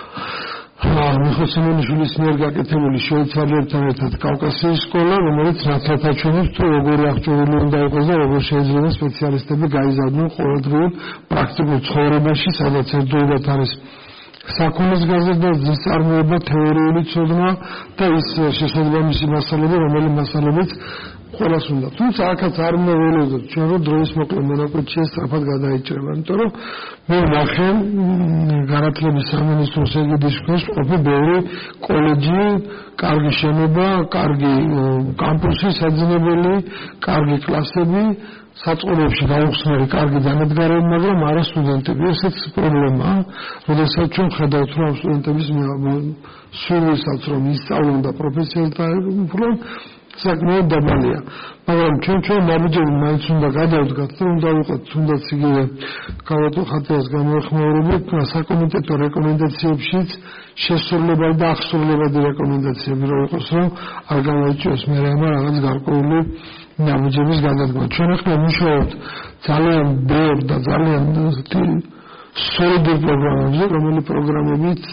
მიხეილ სემონიშვილის მიერ გაკეთებული შვეიცარიელებთან ერთად კავკასიის სკოლა, რომელიც ნათლად აჩვენებს, თუ როგორი აღჭურვილი უნდა იყოს და როგორ შეიძლება სპეციალისტები გაიზარდონ ყოველდღიურ პრაქტიკულ ცხოვრებაში, სადაც ერთდროულად არის საქონლის გაზრდაზე წარმოება თეორიული ცოდნა და ის შესაძლებელი მასალები, რომელიც მასალებიც ყველას უნდა. თუმცა აქაც არ უნდა ველოდოთ ჩვენ რომ დროის მოკლე მონაკვეთში სწრაფად გადაიჭრება, იმიტომ რომ მე ვნახე განათლების სამინისტროს ეგედის ქვეშ ყოფილი ბევრი კოლეჯი, კარგი შენობა, კარგი კამპუსი, საძინებელი, კარგი კლასები, საწყობებში გაუხსნელი კარგი დანადგარები, მაგრამ არა სტუდენტები. ესეც პრობლემაა, როდესაც ჩვენ ხედავთ რომ სტუდენტების სულისას რომ ისწავლონ და პროფესიას დაეუფლონ საკმაოდ დაბალია, მაგრამ ჩვენ ნაბიჯები მაინც უნდა გადავდგათ და უნდა ვიყოთ თუნდაც იგივე გავატო ხატიას გამოეხმაურებით საკომიტეტო რეკომენდაციებშიც შესრულებადი და აღსრულებადი რეკომენდაციები რომ იყოს, რომ არ გამოიწვიოს მე რაღაც გარკვეული ნაბიჯების გადადგმა. ჩვენ ახლა ვიმუშაობთ ძალიან ბევრ და ძალიან სოლიდურ პროგრამებზე, რომელიც პროგრამებით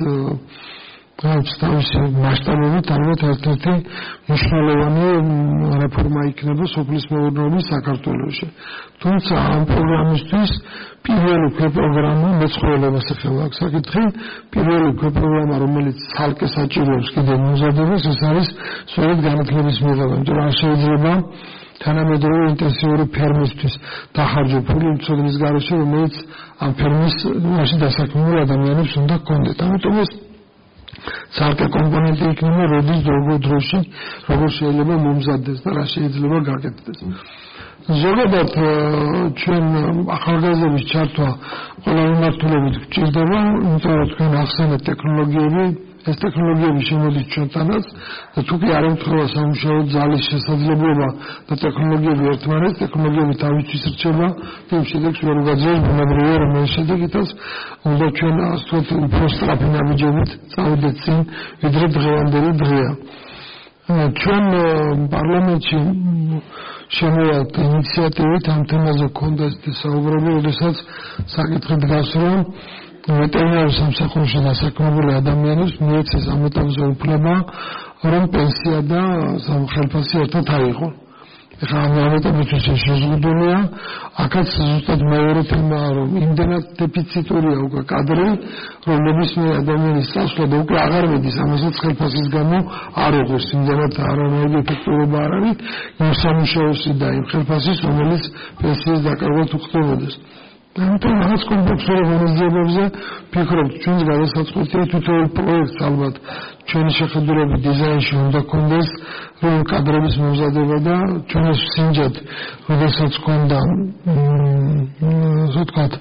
თავისი მასშტაბებით ალბათ ერთ-ერთი მნიშვნელოვანი რეფორმა იქნება სოფლის მეურნეობის საქართველოში. თუმცა ამ პროგრამისთვის პირველი პროგრამა მეცხოველებას ეხება აქ საკითხი, პირველი პროგრამა რომელიც ცალკე საჭიროებს კიდევ მომზადებას, ეს არის სწორედ განათლების მიღება, იმიტომ რომ შეიძლება თანამედროვე ინტენსიური ფერმისთვის დახარჯო ფული ცოდნის გარეშე, რომელიც ამ ფერმის დასაქმებულ ადამიანებს უნდა ჰქონდეთ. ამიტომ ეს ცალკე კომპონენტი იქნება, როდის როგორ დროში, როგორ შეიძლება მომზადდეს და რა შეიძლება გაკეთდეს. ზოგადად ჩვენ ახალგაზრდების ჩართვა ყველა მიმართულებით გვჭირდება, იმიტომ რომ თქვენ ახსენეთ ტექნოლოგიები, ეს ტექნოლოგიები შემოდის ჩვენთანაც და თუ კი არ ემთხვევა სამუშაო ძალის შესაძლებლობა და ტექნოლოგიები ერთმანეთს, ტექნოლოგიები თავისთვის რჩება და იმ შედეგს ვერ უგაძლევს ბუნებრივია, რომ ეს შედეგითაც უნდა ჩვენ ასე ვთქვათ უფრო სწრაფი ნაბიჯებით წავიდეთ წინ, ვიდრე დღევანდელი დღეა. ჩვენ პარლამენტში შემოვიართ ინიციატივით ამ თემაზე გქონდა საუბრები, როდესაც საკითხი დგას, რომ ვეტერინარულ სამსახურში დასაქმებული ადამიანებს მიეცეს ამ ეტაპზე უფლება, რომ პენსია და ხელფასი ერთად აიღონ. ეხლა ამ ეტაპისთვის შეზღუდულია, აქაც ზუსტად მეორე თემაა, რომ იმდენად დეფიციტურია უკვე კადრი, რომ ნებისმიერ ადამიანის წასვლა და უკვე აღარ მედის ამასაც ხელფასის გამო არ უღოს, იმდენად არანაირი ეფექტურობა არ არის იმ სამუშაოსი და იმ ხელფასის, რომელიც პენსიის დაკარგვად უხდებოდეს. ამიტომ რაღაც კომპლექსური ღონისძიებებზე ფიქრობთ, ჩვენს გადასაწყვეტია თითოეულ პროექტს ალბათ ჩვენი შეხედულებით დიზაინში უნდა გქონდეს, რომ კადრების მომზადება და ჩვენ ეს ვსინჯეთ, როდესაც გქონდა ასე ვთქვათ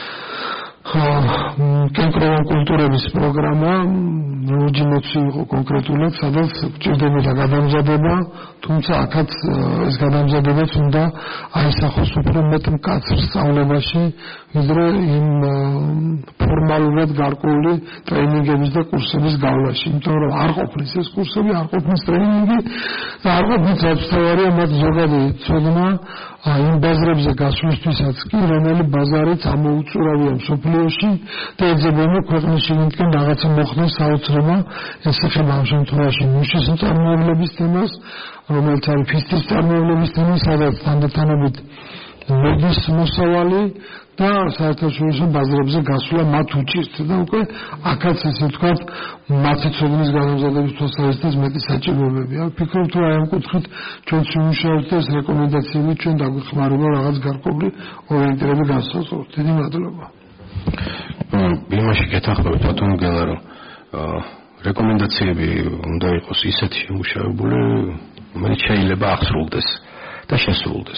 კენკროვან კულტურების პროგრამა, ლურჯი მოცი იყო კონკრეტულად, სადაც გვჭირდებოდა გადამზადება, თუმცა აქაც ეს გადამზადებაც უნდა აისახოს უფრო მეტ მკაცრ სწავლებაში, ვიდრე იმ ფორმალურად გარკვეული ტრეინინგების და კურსების გავლაში, იმიტომ რომ არ ყოფნის ეს კურსები, არ ყოფნის ტრეინინგი და არ ყოფნის აბსოლუტურია მათ ზოგადი ცოდნა იმ ბაზრებზე გასვლისთვისაც კი, რომელიც ბაზარიც ამოუწურავია მსოფლიოში და ეძებნება ქვეყნის შიგნითკენ რაღაცა მოხდეს საოცრება, ეს ეხება ამ შემთხვევაში მუშის წარმოებლების თემას, რომელიც არის ფისტის წარმოებლების თემა, სადაც თანდათანობით მოდის მოსავალი და საერთაშორისო ბაზრებზე გასვლა მათ უჭირთ და უკვე აქაც ესე ვთქვათ მათი ცოდნის განმზადების თვალსაზრისით მეტი საჭიროებებია. ვფიქრობ თუ აი ამ კუთხით ჩვენ ვიმუშაებთ და ეს რეკომენდაციები ჩვენ დაგვეხმარება რაღაც გარკვეული ორიენტირები განსაზღვროთ. დიდი მადლობა. იმაში გეთანხმებით ბატონო გელა, რომ რეკომენდაციები უნდა იყოს ისეთი შემუშავებული, რომელიც შეიძლება აღსრულდეს და შესრულდეს.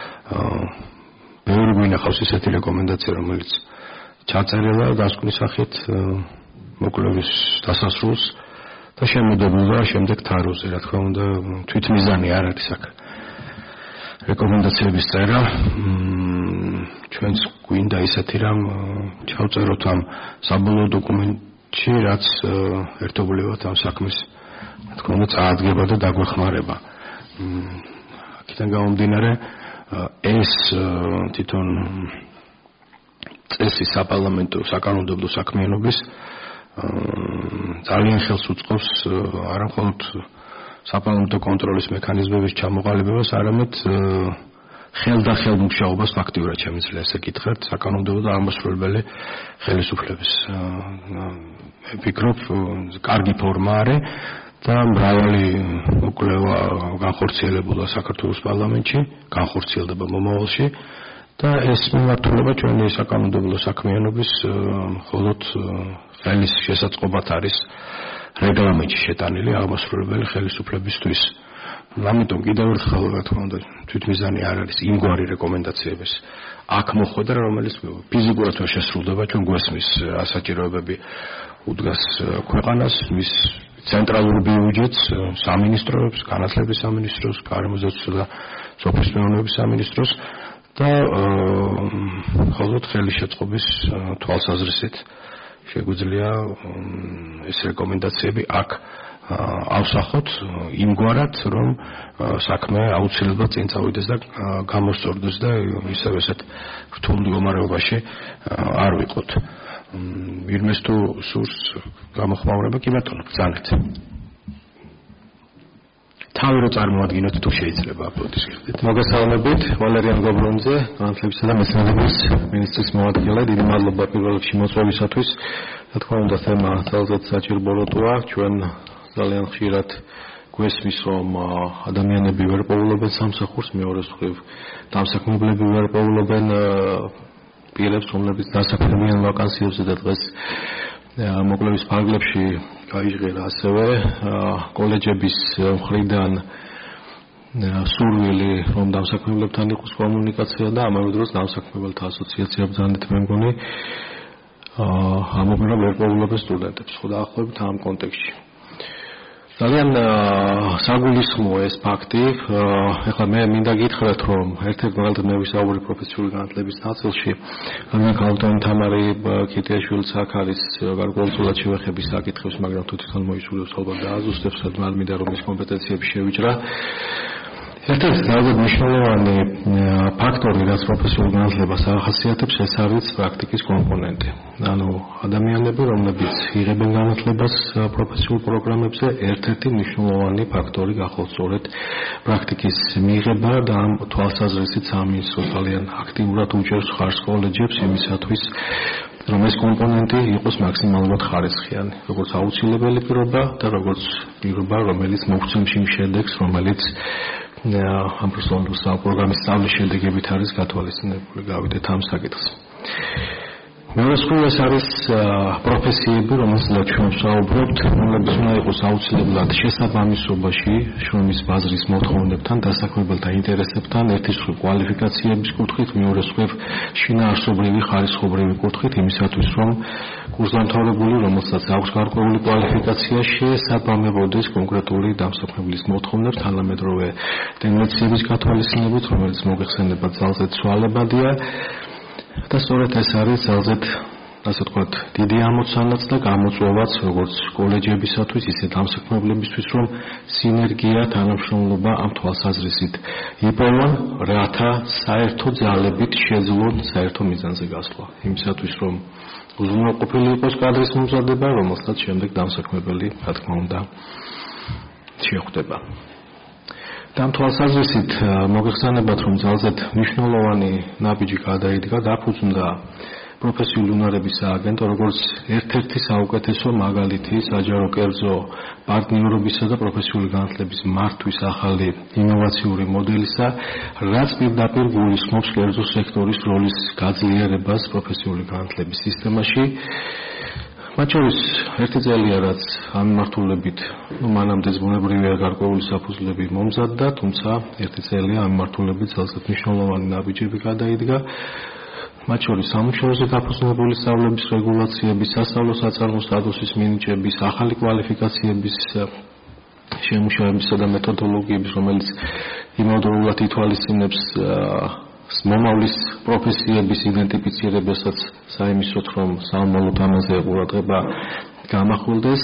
ბევრი გვინახავს ისეთი რეკომენდაცია, რომელიც ჩაწერილა დასკვნის სახით მოკვლევის დასასრულს და შემოდებულა შემდეგ თაროზე, რა თქმა უნდა, თვითმიზანი არ არის აქ. რეკომენდაციების წერა ჩვენც გვინდა ისეთი რამ ჩავწეროთ ამ საბოლოო დოკუმენტში, რაც ერთობლივად ამ საქმეს, რა თქმა უნდა, წაადგება და დაგვეხმარება. აქედან გამომდინარე, ეს თვითონ წესი საპარლამენტო საკანონმდებლო საქმიანობის ძალიან ხელს უწყობს არა მხოლოდ საპარლამენტო კონტროლის მექანიზმების ჩამოყალიბებას, არამედ ხელდახელ მუშაობას ფაქტიურად შემიძლია ესე გითხრათ საკანონმდებლო და აღმასრულებელი ხელისუფლების. ვფიქრობ, კარგი ფორმა არის და მრავალი უკვლევა განხორციელებულა საქართველოს პარლამენტში, განხორციელდება მომავალში და ეს მიმართულება ჩვენი საკანონმდებლო საქმიანობის მხოლოდ ხელის შესაწყობად არის რეგლამენტში შეტანილი აღმასრულებელი ხელისუფლებისთვის. ამიტომ კიდევ ერთხელ რა თქმა უნდა თვითმიზანი არ არის იმგვარი რეკომენდაციების აქ მოხვედრა, რომელიც ფიზიკურად ვერ შესრულდება, ჩვენ გვესმის ასაჭიროებები უდგას ქვეყანას, მის ცენტრალურ ბიუჯეტს, სამინისტროებს, განათლების სამინისტროს, გარემოსდაცვისა და სოფლის მეურნეობის სამინისტროს და მხოლოდ ხელისშეწყობის თვალსაზრისით შეგვიძლია ეს რეკომენდაციები აქ ავსახოთ იმგვარად, რომ საქმე აუცილებლად წინ წავიდეს და გამოსწორდეს და ისევ ესეთ რთულ მდგომარეობაში არ ვიყოთ. ვირმეს თუ სურს გამოხმაურება, კი ბატონო, ბრძანეთ. თავი რო წარმოადგინოთ თუ შეიძლება აპლოდის გიხდით. მოგესალმებით, ვალერიან გობრონძე, განათლებისა და მეცნიერების მინისტრის მოადგილე, დიდი მადლობა პირველ რიგში მოწვევისათვის. რა თქმა უნდა, თემა ძალზედ საჭიროა, ჩვენ ძალიან ხშირად გვესმის, რომ ადამიანები ვერ პოულობენ სამსახურს, მეორეს მხრივ დამსაქმებლები ვერ პოულობენ პირებს, რომლებიც დასაქმებიან ვაკანსიებზე და დღეს მოკვლევის ფარგლებში გაიჟღერა ასევე კოლეჯების მხრიდან სურვილი, რომ დამსაქმებლებთან იყოს კომუნიკაცია და ამავე დროს დამსაქმებელთა ასოციაცია ბრძანეთ მე მგონი ამობერა ვერ პოულობენ სტუდენტებს. ხო დაახლოებით ამ კონტექსტში. ძალიან საგულისხმოა ეს ფაქტი. ეხლა მე მინდა გითხრათ, რომ ერთ-ერთი მაგალითად მე ვისაუბრი პროფესიული განათლების ნაწილში, რადგან ქალბატონი თამარი ქიტიაშვილიც აქ არის, გარკვეულწილად შევეხები საკითხებს, მაგრამ თუ თვითონ მოისურვებს ალბათ დააზუსტებს, რადგან მინდა რომ ის კომპეტენციები შევიჭრა. ერთ-ერთი ძალიან მნიშვნელოვანი ფაქტორი, რაც პროფესიულ განათლებას ახასიათებს, ეს არის პრაქტიკის კომპონენტი. ანუ ადამიანები, რომლებიც იღებენ განათლებას პროფესიულ პროგრამებზე, ერთ-ერთი მნიშვნელოვანი ფაქტორი გახლავთ სწორედ პრაქტიკის მიღება და ამ თვალსაზრისით სამინისტრო ძალიან აქტიურად უჭერს ხარს კოლეჯებს იმისათვის, რომ ეს კომპონენტი იყოს მაქსიმალურად ხარისხიანი, როგორც აუცილებელი პირობა და როგორც პირობა, რომელიც მოგცემს იმ შედეგს, რომელიც ამ პროგრამის სწავლის შედეგებით არის გათვალისწინებული. გავიდეთ ამ საკითხს. მეორე მხრივ ეს არის პროფესიები, რომელსაც ჩვენ ვსაუბრობთ, რომლებიც უნდა იყოს აუცილებლად შესაბამისობაში შრომის ბაზრის მოთხოვნებთან, დასაქმებელთა ინტერესებთან, ერთის მხრივ კვალიფიკაციების კუთხით, მეორე მხრივ შინაარსობრივი ხარისხობრივი კუთხით, იმისათვის რომ კურსდამთავრებული, რომელსაც აქვს გარკვეული კვალიფიკაცია, შეესაბამებოდეს კონკრეტული დამსაქმებლის მოთხოვნებს, თანამედროვე ტენდენციების გათვალისწინებით, რომელიც მოგეხსენება ძალზედ ცვალებადია. და სწორედ ეს არის ძალზედ, ასე ვთქვათ, დიდი ამოცანაც და გამოწვევაც როგორც კოლეჯებისათვის, ისე დამსაქმებლებისთვის, რომ სინერგია, თანამშრომლობა ამ თვალსაზრისით იპოვონ, რათა საერთო ძალებით შეძლონ საერთო მიზანზე გასვლა. იმისათვის, რომ უზრუნველყოფილი იყოს კადრის მომზადება, რომელსაც შემდეგ დამსაქმებელი, რა თქმა უნდა, შეხვდება. ამ თვალსაზრისით მოგეხსენებათ, რომ ძალზედ მნიშვნელოვანი ნაბიჯი გადაიდგა დაფუძნდა პროფესიული უნარების სააგენტო, როგორც ერთ-ერთი საუკეთესო მაგალითი საჯარო კერძო პარტნიორობისა და პროფესიული განათლების მართვის ახალი ინოვაციური მოდელისა, რაც პირდაპირ გულისხმობს კერძო სექტორის როლის გაძლიერებას პროფესიული განათლების სისტემაში. მათ შორის ერთი წელია, რაც ამ მიმართულებით, მანამდე ზმუნებრივია გარკვეული საფუძვლები მომზადდა, თუმცა ერთი წელია ამ მიმართულებით ძალზედ მნიშვნელოვანი ნაბიჯები გადაიდგა. მათ შორის სამუშაოზე დაფუძნებული სწავლების რეგულაციების, სასწავლო საწარმო სტატუსის მინიჭების, ახალი კვალიფიკაციების შემუშავებისა და მეთოდოლოგიების, რომელიც იმავდროულად ითვალისწინებს მომავლის პროფესიების იდენტიფიცირებასაც საიმისოთ, რომ სამომავლო თამაზე ყურადღება გამახვილდეს.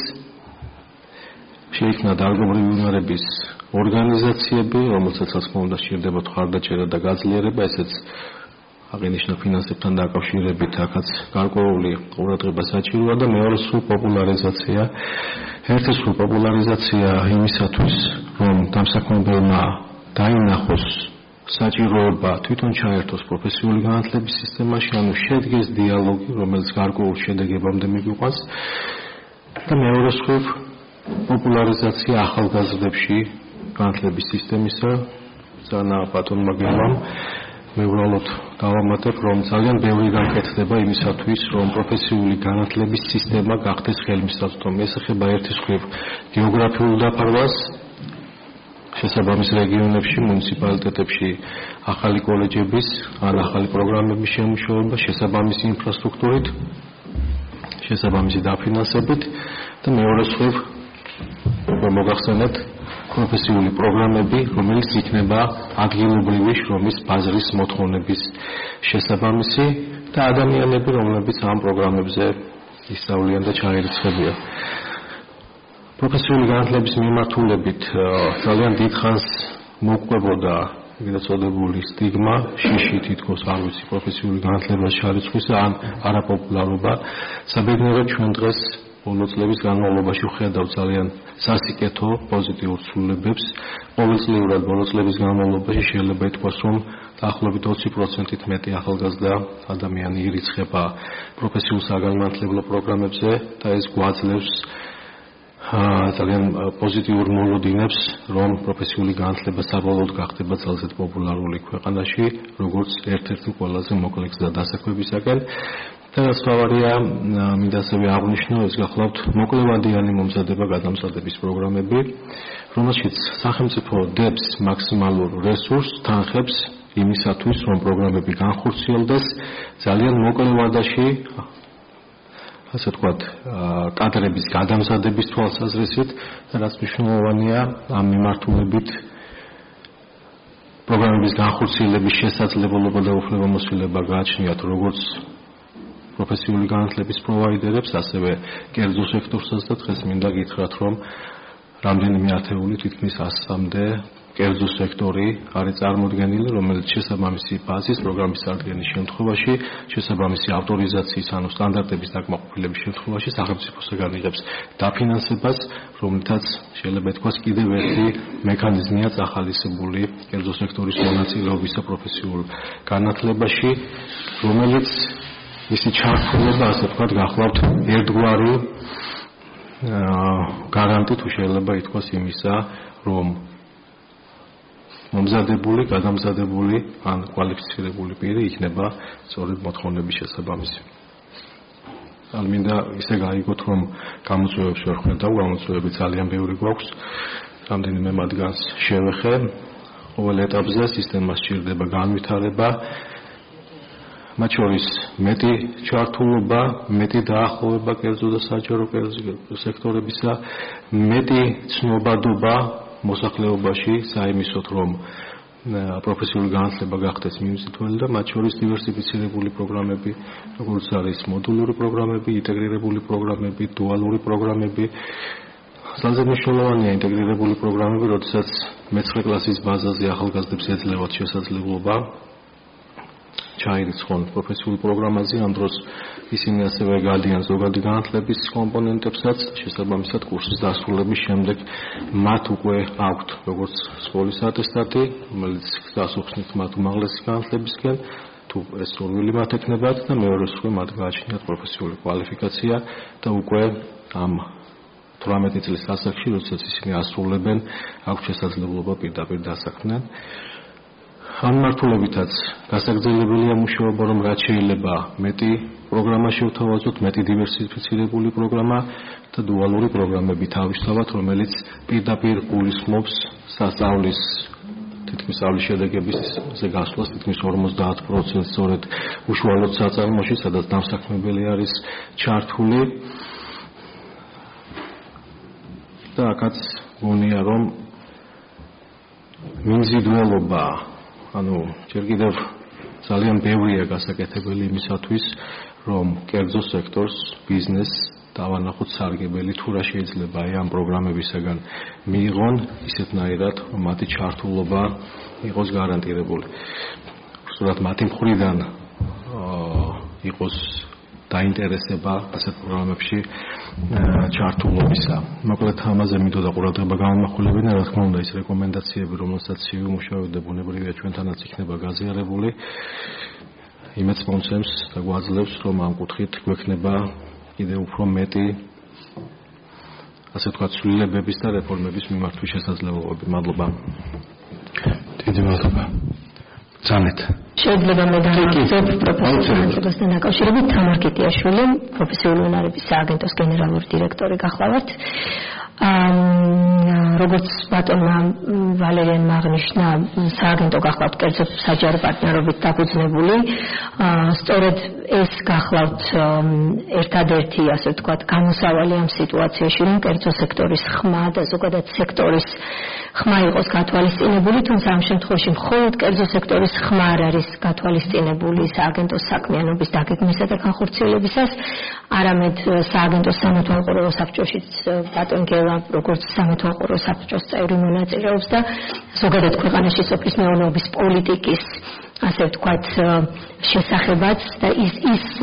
შეიქმნა დარგობრივი უნარების ორგანიზაციები, რომელსაც თქმა უნდა სჭირდება მხარდაჭერა და გაძლიერება, ესეც აღინიშნა ფინანსებთან დაკავშირებით, აქაც გარკვეული ყურადღება საჭიროა და მეორე სრულ პოპულარიზაცია. ერთი სრულ პოპულარიზაცია იმისათვის, რომ დამსაქმებელმა დაინახოს საჭიროება თვითონ ჩაერთოს პროფესიული განათლების სისტემაში, ანუ შედგეს დიალოგი, რომელიც გარკვეულ შედეგებამდე მიგვიყვანს და მეორე მხრივ პოპულარიზაცია ახალგაზრდებში განათლების სისტემისა. ზანა ბატონმა გელამ მე უბრალოდ დავამატებ, რომ ძალიან ბევრი გამკეთდება იმისათვის, რომ პროფესიული განათლების სისტემა გახდეს ხელმისაწვდომი. ეს ეხება ერთის მხრივ გეოგრაფიულ დაფარვას, შესაბამის რეგიონებში, მუნიციპალიტეტებში ახალი კოლეჯების ან ახალი პროგრამების შემუშავება, შესაბამისი ინფრასტრუქტურით, შესაბამისი დაფინანსებით და მეორე მხრივ მოგახსენებთ პროფესიული პროგრამები, რომელიც იქნება ადგილობრივი შრომის ბაზრის მოთხოვნების შესაბამისი და ადამიანები, რომლებიც ამ პროგრამებზე ისწავლიან და ჩაირიცხებიან. პროფესიული განათლების მიმართულებით ძალიან დიდხანს მოყვებოდა ეგრეთ წოდებული სტიგმა, შიში თითქოს არ ვიცი პროფესიული განათლების ჩარიცხვის ან არაპოპულარობა. საბედნიეროდ ჩვენ დღეს ბოლო წლების განმავლობაში ვხედავ ძალიან სასიკეთო პოზიტიურ ცვლილებებს. ყოველწლიურად ბოლო წლების განმავლობაში შეიძლება ითქვას, რომ დაახლოებით 20%-ით მეტი ახალგაზრდა ადამიანი ირიცხება პროფესიულ საგანმანათლებლო პროგრამებზე და ეს გვაძლევს ძალიან პოზიტიურ მოლოდინებს, რომ პროფესიული განათლება საბოლოოდ გახდება ძალზედ პოპულარული ქვეყანაში, როგორც ერთ-ერთი ყველაზე მოკლე გზა დასაქმებისაკენ. და სხვავარია, მინდა ასევე აღვნიშნო, ეს გახლავთ მოკლევადიანი მომზადება გადამზადების პროგრამები, რომელშიც სახელმწიფო დებს მაქსიმალურ რესურსს, თანხებს იმისათვის, რომ პროგრამები განხორციელდეს ძალიან მოკლე ვადაში, ასე ვთქვათ, კადრების გადამზადების თვალსაზრისით და რაც მნიშვნელოვანია, ამ მიმართულებით პროგრამების განხორციელების შესაძლებლობა და უფლებამოსილება გააჩნიათ როგორც პროფესიული განათლების პროვაიდერებს, ასევე კერძო სექტორსაც და დღეს მინდა გითხრათ, რომ რამდენიმე ათეული თითქმის 100-მდე კერძო სექტორი არის წარმოდგენილი, რომელიც შესაბამისი ბაზის პროგრამის წარდგენის შემთხვევაში, შესაბამისი ავტორიზაციის ანუ სტანდარტების დაკმაყოფილების შემთხვევაში სახელმწიფოსგან იღებს დაფინანსებას, რომლითაც შეიძლება ითქვას კიდევ ერთი მექანიზმია წახალისებული კერძო სექტორის მონაწილეობისა პროფესიულ განათლებაში, რომელიც მისი ჩართულობა, ასე ვთქვათ, გახლავთ ერთგვარი გარანტი თუ შეიძლება ითქვას იმისა, რომ მომზადებული, გადამზადებული ან კვალიფიცირებული პირი იქნება სწორედ მოთხოვნების შესაბამისი. ან მინდა ისე გაიგოთ, რომ გამოწვევებს ვერ ხედავ, გამოწვევები ძალიან ბევრი გვაქვს, რამდენიმე მათგანს შევეხე. ყოველ ეტაპზე სისტემას სჭირდება განვითარება, მათ შორის მეტი ჩართულობა, მეტი დაახლოვება კერძო და საჯარო სექტორებისა, მეტი ცნობადობა მოსახლეობაში საიმისოთ, რომ პროფესიული განათლება გახდეს მიმზიდველი და მათ შორის დივერსიფიცირებული პროგრამები, როგორც არის მოდულური პროგრამები, ინტეგრირებული პროგრამები, დუალური პროგრამები. ძალიან მნიშვნელოვანია ინტეგრირებული პროგრამები, როდესაც მე-9 კლასის ბაზაზე ახალგაზრდებს ეძლევათ შესაძლებლობა ჩაირიცხონ პროფესიულ პროგრამაზე, ამ დროს ისინი ასევე გადიან ზოგადი განათლების კომპონენტებსაც, შესაბამისად კურსის დასრულების შემდეგ მათ უკვე აქვთ როგორც სკოლის ატესტატი, რომელიც დასუხსნით მათ უმაღლესი განათლებისკენ, თუ ეს სურვილი მათ ექნებათ და მეორე მხრივ მათ გააჩნიათ პროფესიული კვალიფიკაცია და უკვე ამ 18 წლის ასაკში, როდესაც ისინი ასრულებენ, აქვთ შესაძლებლობა პირდაპირ დასაქმდნენ. ამ მართულებითაც გასაგრძელებელია მუშაობა, რომ რაც შეიძლება მეტი პროგრამა შევთავაზოთ, მეტი დივერსიფიცირებული პროგრამა და დუალური პროგრამები თავისთავად, რომელიც პირდაპირ გულისხმობს სასწავლის თითქმის სწავლის შედეგებზე გასვლას თითქმის 50% სწორედ უშუალოდ საწარმოში, სადაც დამსაქმებელი არის ჩართული. და აქაც გონია, რომ მიმზიდველობა ანუ ჯერ კიდევ ძალიან ბევრია გასაკეთებელი იმისათვის, რომ კერძო სექტორს, ბიზნესს დავანახოთ სარგებელი თუ რა შეიძლება ამ პროგრამებისაგან მიიღონ, ისეთნაირად მათი ჩართულობა იყოს გარანტირებული. სწორად მათი მხრიდან იყოს დაინტერესება ასეთ პროგრამებში ჩართულობისა. მოკლედ ამაზე მინდოდა ყურადღება გამომახვილებინა, რა თქმა უნდა, ის რეკომენდაციები, რომელსაც მუშაობდა ბუნებრივია ჩვენთანაც იქნება გაზიარებული. იმედს მომცემს და გვაძლევს, რომ ამ კუთხით გვექნება კიდევ უფრო მეტი ასე ვთქვათ, ცვლილებების და რეფორმების მიმართვის შესაძლებლობები. მადლობა. დიდი მადლობა. Zanet. შეიძლება მე დავიწყებ პროფესიონალობასთან დაკავშირებით თამარ კიტიაშვილი, პროფესიული უნარების სააგენტოს გენერალური დირექტორი გახლავართ. როგორც ბატონმა ვალერიანმა აღნიშნა, სააგენტო გახლავთ კერძო საჯარო პარტნიორობით დაფუძნებული. სწორედ ეს გახლავთ ერთადერთი, ასე ვთქვათ, გამოსავალი ამ სიტუაციაში, რომ კერძო სექტორის ხმა და ზოგადად სექტორის ხმა იყოს გათვალისწინებული, თუმცა ამ შემთხვევაში მხოლოდ კერძო სექტორის ხმა არ არის გათვალისწინებული სააგენტოს საქმიანობის დაგეგმვისა და განხორციელებისას, არამედ სააგენტოს სამეთვალყურო საბჭოშიც ბატონ გელა როგორც სამეთვალყურო საბჭოს წევრი მონაწილეობს და ზოგადად ქვეყანაში სოფლის მეურნეობის პოლიტიკის ასე ვთქვათ შესახებაც და ის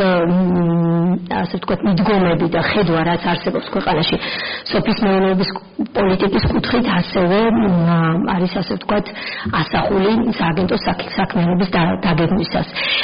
ასე ვთქვათ მიდგომები და ხედვა რაც არსებობს ქვეყანაში სოფლის მეურნეობის პოლიტიკის კუთხით ასევე არის ასე ვთქვათ ასახული სააგენტოს საქმიანობის დაგეგმვისას.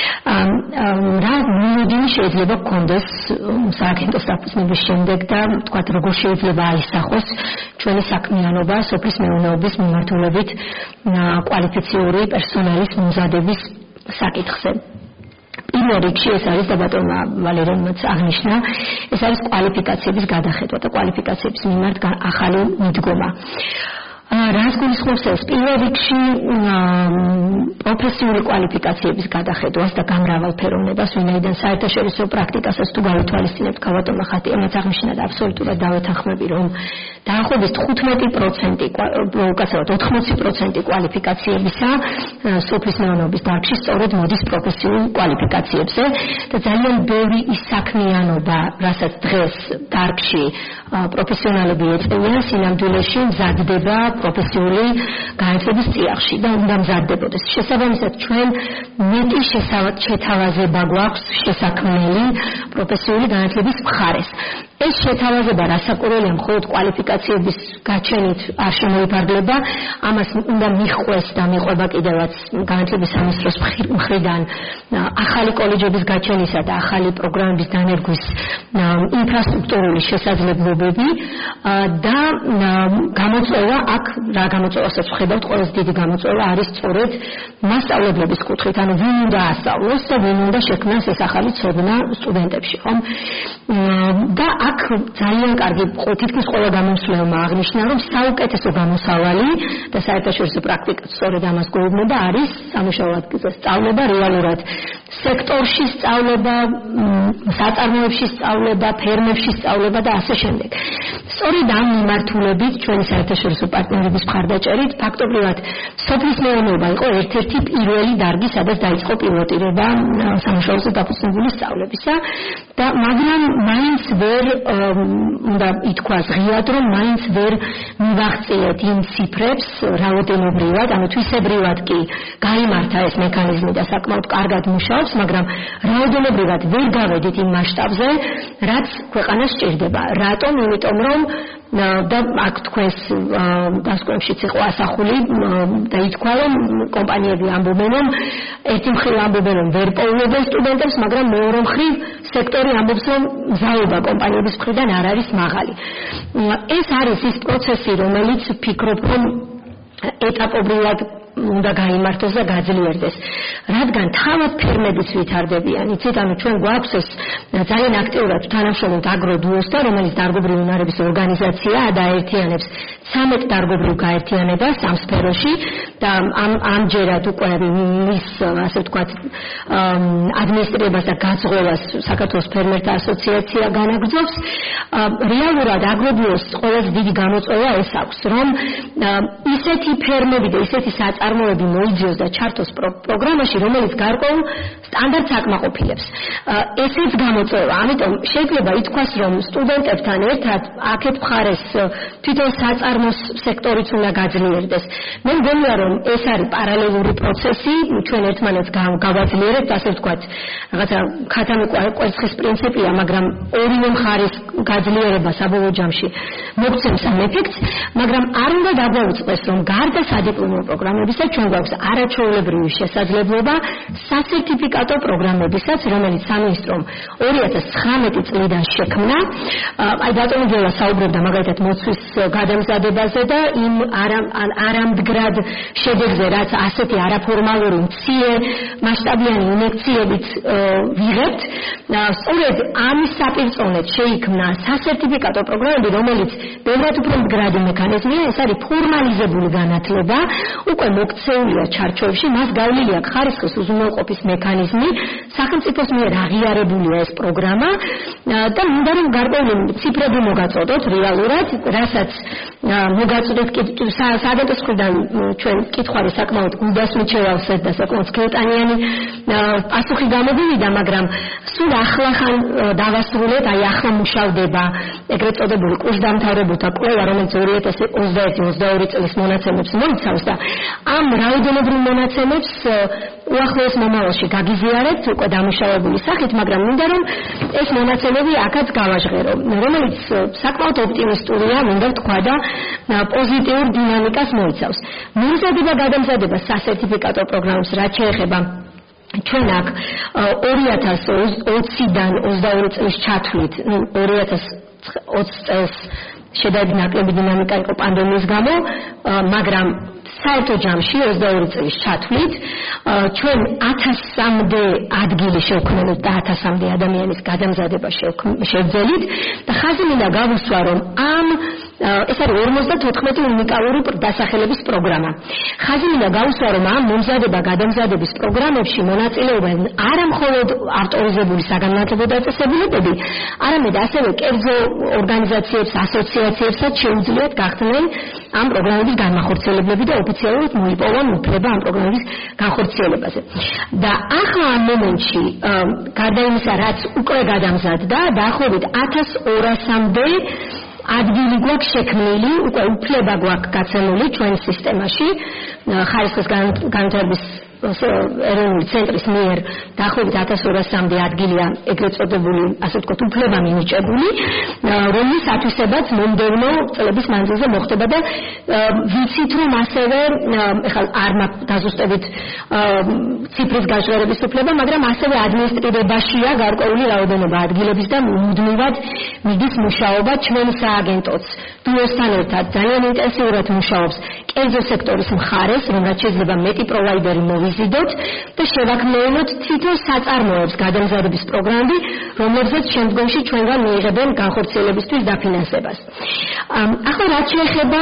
რა მოდელი შეიძლება გქონდეს სააგენტოს დაფუძნების შემდეგ და ვთქვათ როგორ შეიძლება აისახოს ჩვენი საქმიანობა სოფლის მეურნეობის მიმართულებით კვალიფიციური პერსონალის მომზადების საკითხზე. პირველ რიგში ეს არის და ბატონმა ვალერიანმაც აღნიშნა, ეს არის კვალიფიკაციების გადახედვა და კვალიფიკაციების მიმართ ახალი მიდგომა. რას გულისხმობს ეს? პირველ რიგში პროფესიული კვალიფიკაციების გადახედვას და გამრავალფეროვნებას, ვინაიდან საერთაშორისო პრაქტიკასაც თუ გავითვალისწინებთ, ბატონმა ხატიანაც აღნიშნა და აბსოლუტურად დავეთანხმები, რომ დაახლოებით 15% უკაცრავად 80% კვალიფიკაციებისა სოფლის მეურნეობის დარგში სწორედ მოდის პროფესიულ კვალიფიკაციებზე და ძალიან ბევრი ის საქმიანობა, რასაც დღეს დარგში პროფესიონალები ეწევიან, სინამდვილეში მზადდება პროფესიული განათლების წიაღში და უნდა მზადდებოდეს. შესაბამისად, ჩვენ მეტი შეთავაზება გვაქვს შესაქმნელი პროფესიული განათლების მხარეს. ეს შეთავაზება რასაკვირველია მხოლოდ კვალიფიკაციების გაჩენით არ შემოიფარგლება, ამას უნდა მიხვეს და მიყვება კიდევაც განათლების სამინისტროს მხრიდან ახალი კოლეჯების გაჩენისა და ახალი პროგრამების დანერგვის ინფრასტრუქტურული შესაძლებლობები და გამოწვევა აქ რა გამოწვევასაც ვხედავთ, ყველაზე დიდი გამოწვევა არის სწორედ მასწავლებლების კუთხით, ანუ ვინ უნდა ასწავლოს და ვინ უნდა შექმნას ეს ახალი ცოდნა სტუდენტებში, ხომ? და აქ ძალიან კარგი თითქმის ყველა გამომსვლელმა აღნიშნა, რომ საუკეთესო გამოსავალი და საერთაშორისო პრაქტიკაც სწორედ ამას გვეუბნება არის სამუშაო ადგილზე სწავლება, რეალურად სექტორში სწავლება, საწარმოებში სწავლება, ფერმებში სწავლება და ასე შემდეგ. სწორედ ამ მიმართულებით ჩვენი საერთაშორისო პარტნიორების მხარდაჭერით ფაქტობრივად სოფლის მეურნეობა იყო ერთ-ერთი პირველი დარგი, სადაც დაიწყო პილოტირება სამუშაოზე დაფუძნებული სწავლებისა და მაგრამ მაინც ვერ უნდა ითქვას ღიად, რომ მაინც ვერ მივაღწიეთ იმ ციფრებს რაოდენობრივად, ანუ თვისებრივად კი გაიმართა ეს მექანიზმი და საკმაოდ კარგად მუშაობს, მაგრამ რაოდენობრივად ვერ გავედით იმ მასშტაბზე, რაც ქვეყანას სჭირდება. რატომ? იმიტომ რომ და აქ თქვენს დასკვნებშიც იყო ასახული და ითქვა, რომ კომპანიები ამბობენ, რომ ერთი მხრივ ამბობენ, რომ ვერ პოულობენ სტუდენტებს, მაგრამ მეორე მხრივ სექტორი ამბობს, რომ მზაობა კომპანიების მხრიდან არ არის მაღალი. ეს არის ის პროცესი, რომელიც ვფიქრობ, რომ ეტაპობრივად უნდა გაიმართოს და გაძლიერდეს. რადგან თავად ფერმებიც ვითარდებიან, იცით, ანუ ჩვენ გვაქვს ეს ძალიან აქტიურად თანამშრომლობთ აგროდუოსთან, რომელიც დარგობრივი უნარების ორგანიზაციაა და აერთიანებს 13 დარგობრივ გაერთიანებას ამ სფეროში და ამჯერად უკვე მის, ასე ვთქვათ, ადმინისტრირებას და გაწყვეტას საქართველოს ფერმერთა ასოციაცია განაგრძობს. რეალურად აგროდუოს ყველაზე დიდი გამოწვევა ეს აქვს, რომ ისეთი ფერმები და ისეთი წარმოები მოიძიოს და ჩართოს პროგრამაში, რომელიც გარკვეულ სტანდარტს აკმაყოფილებს. ესეც გამოწვევა. ამიტომ შეიძლება ითქვას, რომ სტუდენტებთან ერთად აქეთ მხარეს თვითონ საწარმოო საწარმოს სექტორიც უნდა გაძლიერდეს. მე მგონია რომ ეს არის პარალელური პროცესი, ჩვენ ერთმანეთს გავაძლიერებთ, ასე ვთქვათ, რაღაცა ქათამი-კვერცხის პრინციპია, მაგრამ ორივე მხარის გაძლიერება საბოლოო ჯამში მოგცემს ამ ეფექტს, მაგრამ არ უნდა დაგვაუწყდეს, რომ გარდა სადიპლომო პროგრამებისა ჩვენ გვაქვს არაჩვეულებრივი შესაძლებლობა სასერტიფიკატო პროგრამებისაც, რომელიც სამინისტრომ 2019 წლიდან შექმნა. აი ბატონი გელა საუბრობდა მაგალითად მოცვის გადამზადებაზე და იმ არამდგრად შედეგზე, რაც ასეთი არაფორმალური მცირე მასშტაბიანი ინიექციებით ვიღებთ, სწორედ ამის საპირწონედ შეიქმნა სასერტიფიკატო პროგრამები, რომელიც ბევრად უფრო მდგრადი მექანიზმია, ეს არის ფორმალიზებული განათლება, უკვე მოქცეულია ჩარჩოებში, მას გავლილი აქვს ხარისხის უზრუნველყოფის მექანიზმი, სახელმწიფოს მიერ აღიარებულია ეს პროგრამა და მინდა რომ გარკვეული ციფრები მოგაწოდოთ რეალურად, რასაც მოგაწოდეთ სააგენტოს მხრიდან ჩვენ კითხვარი საკმაოდ გულდასმიჩევავს და საკმაოდ სქელტანიანი პასუხი გამოვიდა, მაგრამ სულ ახლახან დავასრულეთ, აი ახლა მუშავდება ეგრეთ წოდებული კურსდამთავრებულთა კვლევა, რომელიც 2021-22 წლის მონაცემებს მოიცავს და ამ რაოდენობრივ მონაცემებს უახლოეს მომავალში გაგიზიარებთ უკვე დამუშავებული სახით, მაგრამ მინდა რომ ეს მონაცემები აქაც გავაჟღერო, რომელიც საკმაოდ ოპტიმისტურია, მინდა ვთქვა და პოზიტიურ დინამიკას მოიცავს. მომზადება სასერტიფიკატო პროგრამებს რაც შეეხება ჩვენ აქ 2020-დან 22 წლის ჩათვლით, 2020 წელს შედარებით ნაკლები დინამიკა იყო პანდემიის გამო, მაგრამ საერთო ჯამში 22 წლის ჩათვლით ჩვენ 1000-მდე ადგილი შევქმნით და 1000-მდე ადამიანის გადამზადება შევძელით და ხაზი მინდა გავუსვა, რომ ეს არის 54 უნიკალური დასახელების პროგრამა. ხაზი მინდა გავუსვა, რომ ამ მომზადება-გადამზადების პროგრამებში მონაწილეობენ არა მხოლოდ ავტორიზებული საგანმანათლებლო დაწესებულებები, არამედ ასევე კერძო ორგანიზაციებს, ასოციაციებსაც შეუძლიათ გახდნენ ამ პროგრამების განმახორციელებლები და ოფიციალურად მოიპოვონ უფლება ამ პროგრამების განხორციელებაზე. და ახლა ამ მომენტში, გარდა იმისა, რაც უკვე გადამზადდა, დაახლოებით 1200-მდე ადგილი გვაქვს შექმნილი, უკვე უფლება გვაქვს გაცემული ჩვენ სისტემაში, ხარისხის განვითარების ეროვნული ცენტრის მიერ დაახლოებით 1200-მდე ადგილია ეგრეთ წოდებული, ასე ვთქვათ, უფლება მინიჭებული, რომლის ათვისებაც მომდევნო წლების მანძილზე მოხდება და ვიცით, რომ ასევე ეხლა არ მაქვს დაზუსტებით ციფრის გაჟღერების უფლება, მაგრამ ასევე ადმინისტრირებაშია გარკვეული რაოდენობა ადგილების და მუდმივად მიდის მუშაობა ჩვენ სააგენტოც დუოსთან ერთად ძალიან ინტენსიურად მუშაობს კერძო სექტორის მხარეს, რომ რაც შეიძლება მეტი პროვაიდერი მოვიზიდოთ და შევაქმნილოთ თითო საწარმოებს გადამზადების პროგრამები, რომლებზეც შემდგომში ჩვენგან მიიღებენ განხორციელებისთვის დაფინანსებას. ახლა რაც შეეხება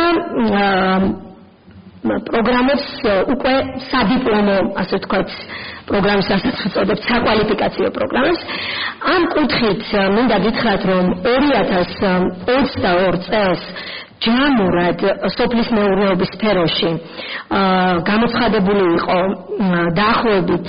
პროგრამებს უკვე სადიპლომო, ასე ვთქვათ, პროგრამის ასაც ვწოდებთ საკვალიფიკაციო პროგრამებს. ამ კუთხით მინდა გითხრათ, რომ 2022 წელს ჯამურად სოფლის მეურნეობის სფეროში გამოცხადებული იყო დაახლოებით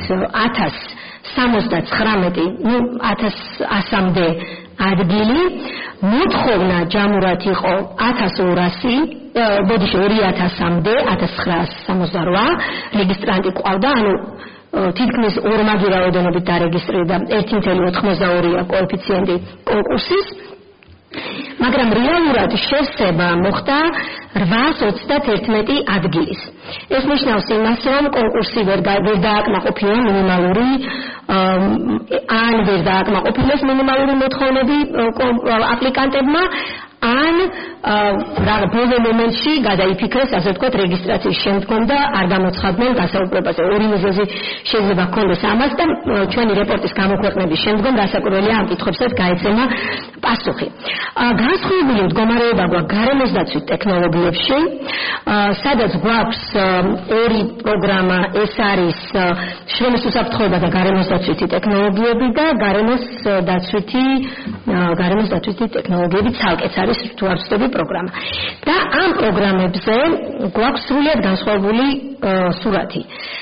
1119-1100-მდე ადგილი, მოთხოვნა ჯამურად იყო 1200, ბოდიში 2000-მდე, 1968 რეგისტრანტი ყავდა, ანუ თითქმის ორმაგი რაოდენობით დარეგისტრირდა 1.82-ია კოეფიციენტი კონკურსის. მაგრამ რეალურად შესება მოხდა 821 ადგილის. ეს ნიშნავს იმას, რომ კონკურსი ვერ დააკმაყოფილა მინიმალური ან ვერ დააკმაყოფილეს მინიმალური მოთხოვნები აპლიკანტებმა, ან ბოლო მომენტში გადაიფიქრეს, ასე ვთქვათ, რეგისტრაციის შემდგომ და არ გამოცხადდნენ გასაუბრებაზე. ორი მიზეზი შეიძლება ჰქონდეს ამას და ჩვენი რეპორტის გამოქვეყნების შემდგომ გასაკვირველია ამ კითხვებსაც გაეცემა პასუხი. განსხვავებული მდგომარეობა გვაქვს გარემოსდაცვით ტექნოლოგიებში, სადაც გვაქვს ორი პროგრამა, ეს არის შრომის უსაფრთხოება და გარემოსდაცვითი ტექნოლოგიები და გარემოსდაცვითი ტექნოლოგიები ცალკეც არის თუ არ ვცდები პროგრამა. და ამ პროგრამებზე გვაქვს სრულიად განსხვავებული სურათი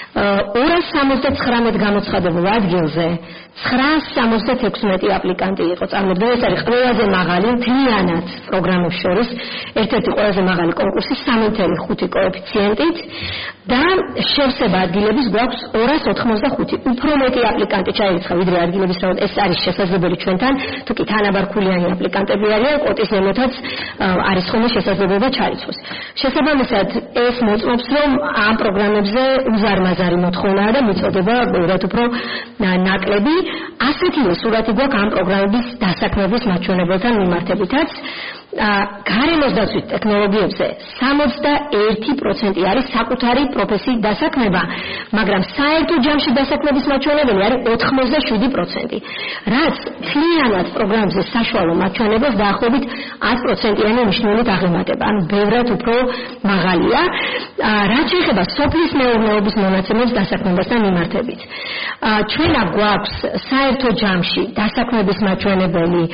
279 გამოცხადებულ ადგილზე 976 აპლიკანტი იყო წარმოდგენილი. ეს არის ყველაზე მაღალი მთლიანად პროგრამებს შორის ერთ-ერთი ყველაზე მაღალი კონკურსი 3.5 კოეფიციენტით და შევსება ადგილების გვაქვს 285. უფრო მეტი აპლიკანტი ჩაირიცხა ვიდრე ადგილების რაოდენობა. ეს არის შესაძლებელი ჩვენთან, თუ კი თანაბარქულიანი აპლიკანტები არიან, კვოტის ნემოთაც არის ხოლმე შესაძლებლობა ჩარიცხოს. შესაბამისად, ეს მოწმობს, რომ ამ პროგრამებზე უზარმაზარი მოთხოვნაა და მიწოდება ბევრად უფრო ნაკლები. ასეთივე სურათი გვაქვს ამ პროგრამების დასაქმების მაჩვენებელთან მიმართებითაც. გარემოს დაცვის ტექნოლოგიებზე 61% არის საკუთარი პროფესიის დასაქმება, მაგრამ საერთო ჯამში დასაქმების მაჩვენებელი არის 87%, რაც მთლიანად პროგრამებზე საშუალო მაჩვენებელს დაახლოებით 10%-იანი მნიშვნელობით აღემატება, ანუ ბევრად უფრო მაღალია, რაც შეეხება სოფლის მეურნეობის მონაცემებს დასაქმებასთან მიმართებით. ჩვენ გვაქვს საერთო ჯამში დასაქმების მაჩვენებელი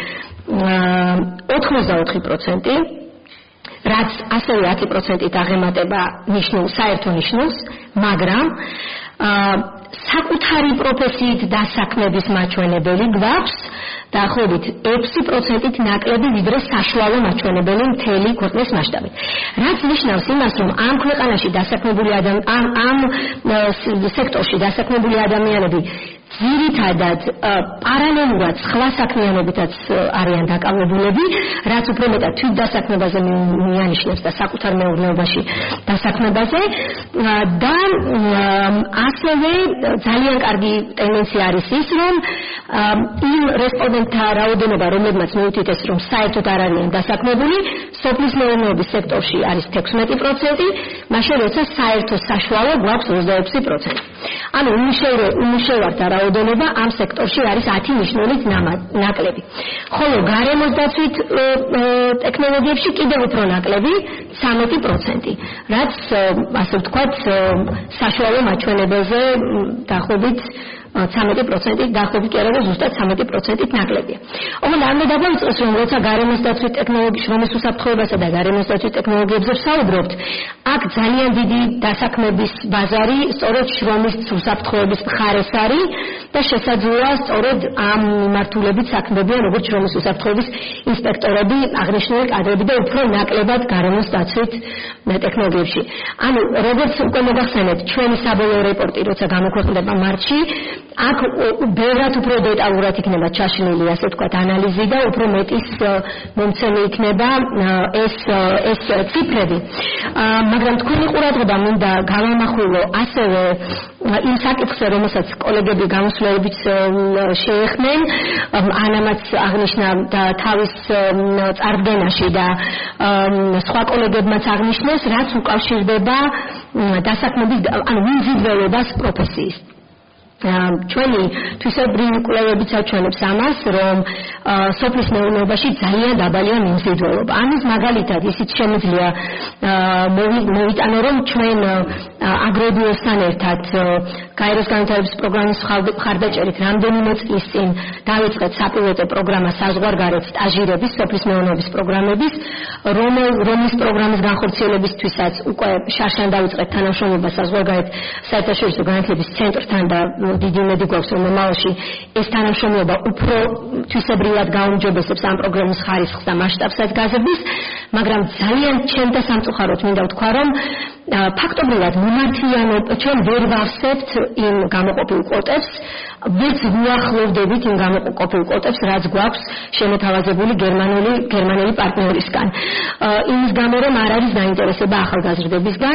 84%, რაც ასევე 10%-ით აღემატება საერთო ნიშნულს, მაგრამ საკუთარი პროფესიით დასაქმების მაჩვენებელი გვაქვს დაახლოებით 6%-ით ნაკლები ვიდრე საშუალო მაჩვენებელი მთელი ქვეყნის მასშტაბით. რაც ნიშნავს იმას, რომ ამ ქვეყანაში დასაქმებული ამ სექტორში დასაქმებული ადამიანები ძირითადად პარალელურად სხვა საქმიანობითაც არიან დაკავებულები, რაც უფრო მეტად თვითდასაქმებაზე მიანიშნებს და საკუთარ მეურნეობაში დასაქმებაზე და ასევე ძალიან კარგი ტენდენცია არის ის, რომ იმ რესპონდენტთა რაოდენობა, რომლებმაც მიუთითეს, რომ საერთოდ არ არიან დასაქმებული, სოფლის მეურნეობის სექტორში არის 16%, მაშინ როცა საერთო საშუალო გვაქვს 26%. ანუ უმუშევართა რაოდენობა ამ სექტორში არის 10 ნიშნულით ნაკლები. ხოლო გარემოს დაცვით ტექნოლოგიებში კიდევ უფრო ნაკლები 13%, რაც ასე ვთქვათ საშუალო მაჩვენებელზე დაახლოებით 13%, დაახლოებით კი არა, ზუსტად 13%-ით ნაკლებია. ოღონდ არ უნდა დავიწყოს, რომ როცა გარემოს დაცვის ტექნოლოგიის შრომის უსაფრთხოებასა და გარემოს დაცვის ტექნოლოგიებზე ვსაუბრობთ, აქ ძალიან დიდი დასაქმების ბაზარი სწორედ შრომის უსაფრთხოების მხარეს არის და შესაძლოა სწორედ ამ მიმართულებით საქმდებიან როგორც შრომის უსაფრთხოების ინსპექტორები, აღნიშნული კადრები და უფრო ნაკლებად გარემოს დაცვის ტექნოლოგიებში. ანუ როგორც უკვე მოგახსენეთ, ჩვენი საბოლოო რეპორტი, როცა გამოქვეყნდება მარტში, აქ ბევრად უფრო დეტალურად იქნება ჩაშლილი, ასე ვთქვათ, ანალიზი და უფრო მეტის მომცემი იქნება ეს ციფრები. მაგრამ თქვენი ყურადღება მინდა გავამახვილო ასევე იმ საკითხზე, რომელსაც კოლეგები გამოსვლებით შეეხნენ, ანამაც აღნიშნა და თავის წარდგენაში და სხვა კოლეგებმაც აღნიშნეს, რაც უკავშირდება დასაქმების, ანუ მიმზიდველობას პროფესიის. ჩვენი თვისებრივი კვლევებიც აჩვენებს ამას, რომ სოფლის მეურნეობაში ძალიან დაბალია მიმზიდველობა. ამის მაგალითად ისიც შემიძლია მოვიტანო, რომ ჩვენ აგრობიოსთან ერთად გაეროს განვითარების პროგრამის მხარდაჭერით რამდენიმე წლის წინ დავიწყეთ საპილოტო პროგრამა საზღვარგარეთ სტაჟირების სოფლის მეურნეობის პროგრამების, რომლის პროგრამის განხორციელებისთვისაც უკვე შარშან დავიწყეთ თანამშრომლობა საზღვარგარეთ საერთაშორისო განათლების ცენტრთან და დიდი იმედი გვაქვს, რომ მომავალში ეს თანამშრომლობა უფრო თვისებრივად გაუმჯობესებს ამ პროგრამის ხარისხს და მასშტაბსაც გაზრდის, მაგრამ ძალიან ჩემთა სამწუხაროდ მინდა ვთქვა, რომ ფაქტობრივად მიმართულებით ჩვენ ვერ ვავსებთ იმ გამოყოფილ კვოტებს, ვერც ვუახლოვდებით იმ გამოყოფილ კვოტებს, რაც გვაქვს შემოთავაზებული გერმანელი პარტნიორისგან. იმის გამო, რომ არ არის დაინტერესება ახალგაზრდებისგან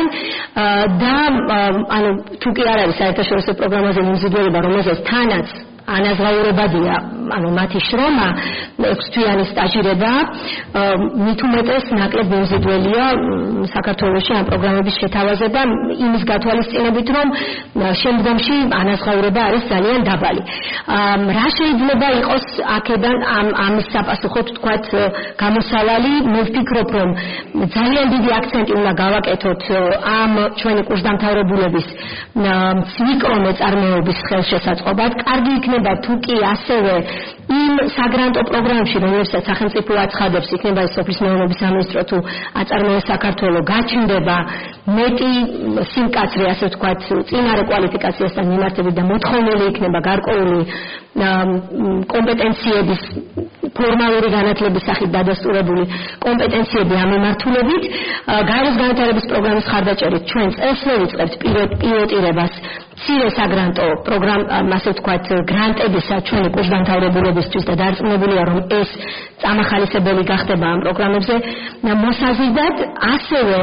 და ანუ თუ კი არ არის საერთაშორისო პროგრამაზე მიმზიდველობა, რომელზეც თანაც ანაზღაურებადია, ანუ მათი შრომა 6 თვიანი სტაჟირება, მით უმეტეს ნაკლებ მიმზიდველია საქართველოში ამ პროგრამების შეთავაზება იმის გათვალისწინებით, რომ შემდგომში ანაზღაურება არის ძალიან დაბალი. რა შეიძლება იყოს აქედან ამის sapasუხოდ თქვათ გამოსავალი? მე ვფიქრობ, რომ ძალიან დიდი აქცენტი უნდა გავაკეთოთ ამ ჩვენი კურსდამთავრებულების მიკრომეწარმეობის ხელშესაწყობად. კარგი იქნება თუ კი ასევე იმ საგრანტო პროგრამებში, რომელსაც სახელმწიფო აცხადებს, იქნება ეს სოფლის მეურნეობის სამინისტრო თუ აწარმოებს საქართველოს, გაჩნდება მეტი სიმკაცრე, ასე ვთქვათ, წინარე კვალიფიკაციასთან მიმართებით და მოთხოვნილი იქნება გარკვეული კომპეტენციების ფორმალური განათლების სახით დადასტურებული კომპეტენციები ამ მიმართულებით, გარეს განვითარების პროგრამის ხარდაჭერით ჩვენ წელს ვიწყებთ პილოტირებას მცირე საგრანტო პროგრამა, ასე ვთქვათ, გრანტებისა ჩვენი კურსდამთავრებულებისთვის და დარწმუნებულია, რომ ეს წამახალისებელი გახდება ამ პროგრამებზე მოსაზიდად, ასევე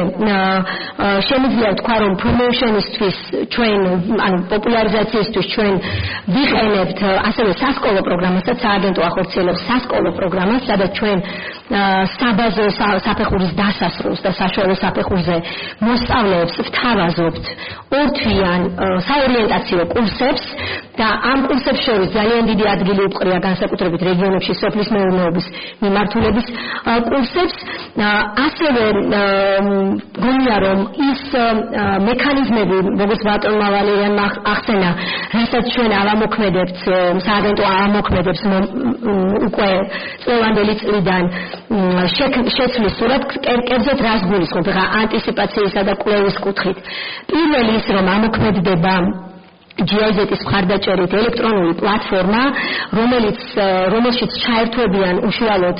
შემიძლია ვთქვა, რომ პრომოუშენისთვის ჩვენ, ანუ პოპულარიზაციისთვის ჩვენ ვიყენებთ ასევე სასკოლო პროგრამასაც, სააგენტო ახორციელებს სასკოლო პროგრამას, სადაც ჩვენ საბაზო საფეხურის დასასრულს და საშუალო საფეხურზე მოსწავლეებს ვთავაზობთ ორთვიან საორიენტაციო კურსებს და ამ კურსებს შორის ძალიან დიდი ადგილი უყრია განსაკუთრებით რეგიონებში სოფლის მეურნეობის მიმართულების კურსებს. ასევე გონია, რომ ის მექანიზმები, როგორც ბატონმა ვალერიანმა ახსენა, რასაც ჩვენ ავამოქმედებთ, სააგენტო ავამოქმედებს უკვე წლევანდელი წლიდან შეცვლის სურათ, კერძოდ რას გულისხმობ, ხა ანტიციპაციისა და კვლევის კუთხით. პირველი ის, რომ ამოქმედდება GIZ-ის მხარდაჭერით ელექტრონული პლატფორმა, რომელშიც ჩაერთვებიან უშუალოდ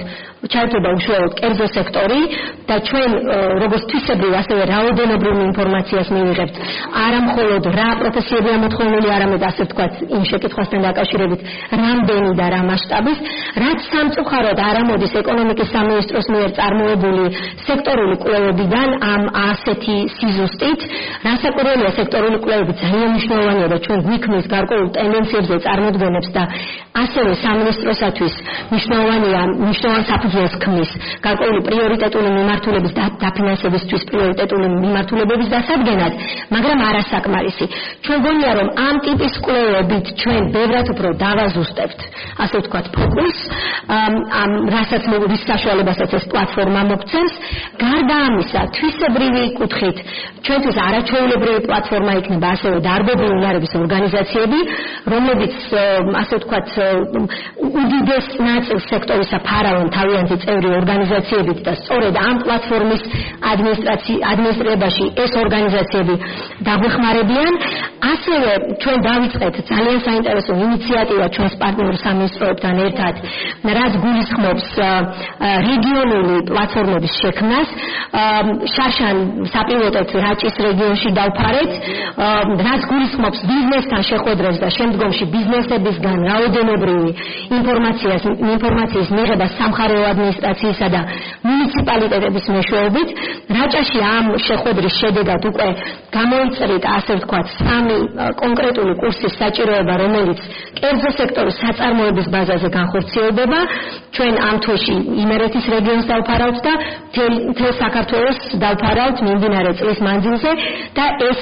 კერძო სექტორი და ჩვენ როგორც თვისებრივ, ასევე რაოდენობრივ ინფორმაციას მივიღებთ, არა მხოლოდ რა პროფესიებია მოთხოვნილი, არამედ ასე ვთქვათ, იმ შეკითხვასთან დაკავშირებით, რამდენი და რა მასშტაბის, რაც სამწუხაროდ არ ამოდის ეკონომიკის სამინისტროს მიერ წარმოებული სექტორული კვლევებიდან ამ ასეთი სიზუსტით. რასაკვირველია, სექტორული კვლევები ძალიან მნიშვნელოვანია და ჩვენ გვიქმნის გარკვეულ ტენდენციებზე წარმოდგენებს და ასევე სამინისტროსათვის მნიშვნელოვან საფუძველს ქმნის გარკვეული პრიორიტეტული მიმართულების დაფინანსებისთვის პრიორიტეტული მიმართულებების დასადგენად, მაგრამ არასაკმარისი. ჩვენ გონია, რომ ამ ტიპის კვლევებით ჩვენ ბევრად უფრო დავაზუსტებთ, ასე ვთქვათ, ფოკუსს, რასაც მოგვის საშუალებასაც ეს პლატფორმა მოგცემს. გარდა ამისა, თვისებრივი კუთხით, ჩვენთვის არაჩვეულებრივი პლატფორმა იქნება ასევე დარგობრივი უნარების ორგანიზაციები, რომლებიც, ასე ვთქვათ, უდიდეს ნაწილს სექტორისა ფარავენ თავიანთი წევრი ორგანიზაციებით და სწორედ ამ პლატფორმის ადმინისტრირებაში ეს ორგანიზაციები დაგვეხმარებიან. ასევე ჩვენ დავიწყეთ ძალიან საინტერესო ინიციატივა ჩვენს პარტნიორ სამინისტროებთან ერთად, რაც გულისხმობს რეგიონული პლატფორმების შექმნას. შარშან საპილოტოდ რაჭის რეგიონში დავფარეთ, რაც გულისხმობს ბიზნესთან შეხვედრებს და შემდგომში ბიზნესებისგან რაოდენობრივი ინფორმაციის მიღება სამხარეო ადმინისტრაციისა და მუნიციპალიტეტების მეშვეობით. რაჭაში ამ შეხვედრის შედეგად უკვე გამოიწერეთ, ასე ვთქვათ, 3 კონკრეტული კურსის საჭიროება, რომელიც კერძო სექტორის საწარმოების ბაზაზე განხორციელდება. ჩვენ ამ თვეში იმერეთის რეგიონს დავფარავთ და მთელ საქართველოს დავფარავთ მიმდინარე წლის მანძილზე და ეს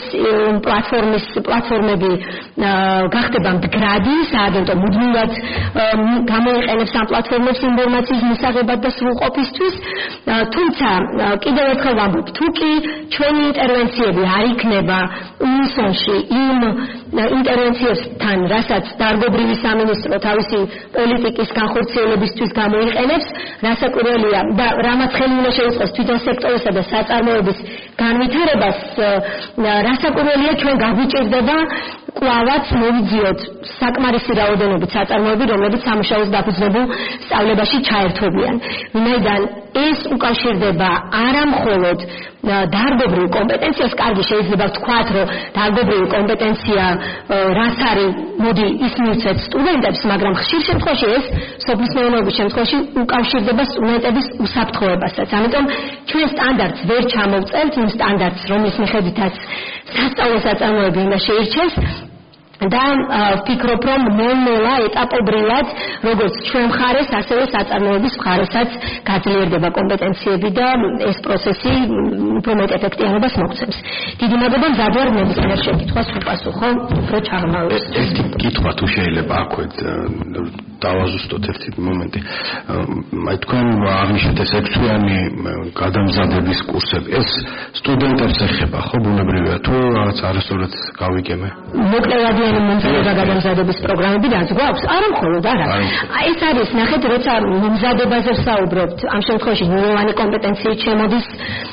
პლატფორმები გახდება მდგრადი, სააგენტო მუდმივად გამოიყენებს ამ პლატფორმებს ინფორმაციის მისაღებად და სრულყოფისთვის. თუმცა კიდევ ერთხელ ვამბობ, თუ კი ჩვენი ინტერვენციები არ იქნება უნისონში იმ ინტერვენციებთან, რასაც დარგობრივი სამინისტრო თავისი პოლიტიკის განხორციელებისთვის გამოიყენებს, რასაკვირველია და რამაც ხელი უნდა შეუწყოს თვითონ სექტორისა და საწარმოების განვითარებას, რასაკვირველია ჩვენ გაგვიჭირდება კვლავაც მოვიძიოთ საკმარისი რაოდენობით საწარმოები, რომლებიც სამუშაოს დაფუძნებულ სწავლებაში ჩაერთვებიან. ვინაიდან ეს უკავშირდება არა მხოლოდ დარგობრივ კომპეტენციას, კარგი შეიძლება ვთქვათ, რომ დარგობრივი კომპეტენცია რაც არის, მოდი ის მივცეთ სტუდენტებს, მაგრამ ხშირ შემთხვევაში ეს სოფლის მეურნეობის შემთხვევაში უკავშირდება სტუდენტების უსაფრთხოებასაც. ამიტომ ჩვენ სტანდარტს ვერ ჩამოვწერთ, იმ სტანდარტს, რომლის მიხედვითაც სასწავლო საწარმოები უნდა შეირჩეს. და ვფიქრობ, რომ ნელ-ნელა ეტაპობრივად, როგორც ჩვენ მხარეს, ასევე საწარმოების მხარესაც გაძლიერდება კომპეტენციები და ეს პროცესი უფრო მეტ ეფექტიანობას მოგცემს. დიდი მადლობა, მზად ვარ ნებისმიერ შეკითხვას უპასუხო, უფრო ჩაღრმავებს. ერთი კითხვა თუ შეიძლება აქვე დავაზუსტოთ ერთი მომენტი. აი თქვენ აღნიშნეთ ეს 6 თვიანი გადამზადების კურსები. ეს სტუდენტებს ეხება, ხო, ბუნებრივია თუ რაღაც არასწორად გავიგე მე? მოკლევადიანი მომზადება გადამზადების პროგრამები რაც გვაქვს, არა მხოლოდ არა. ეს არის, ნახეთ, როცა მომზადებაზე ვსაუბრობთ, ამ შემთხვევაში ნულოვანი კომპეტენციით შემოდის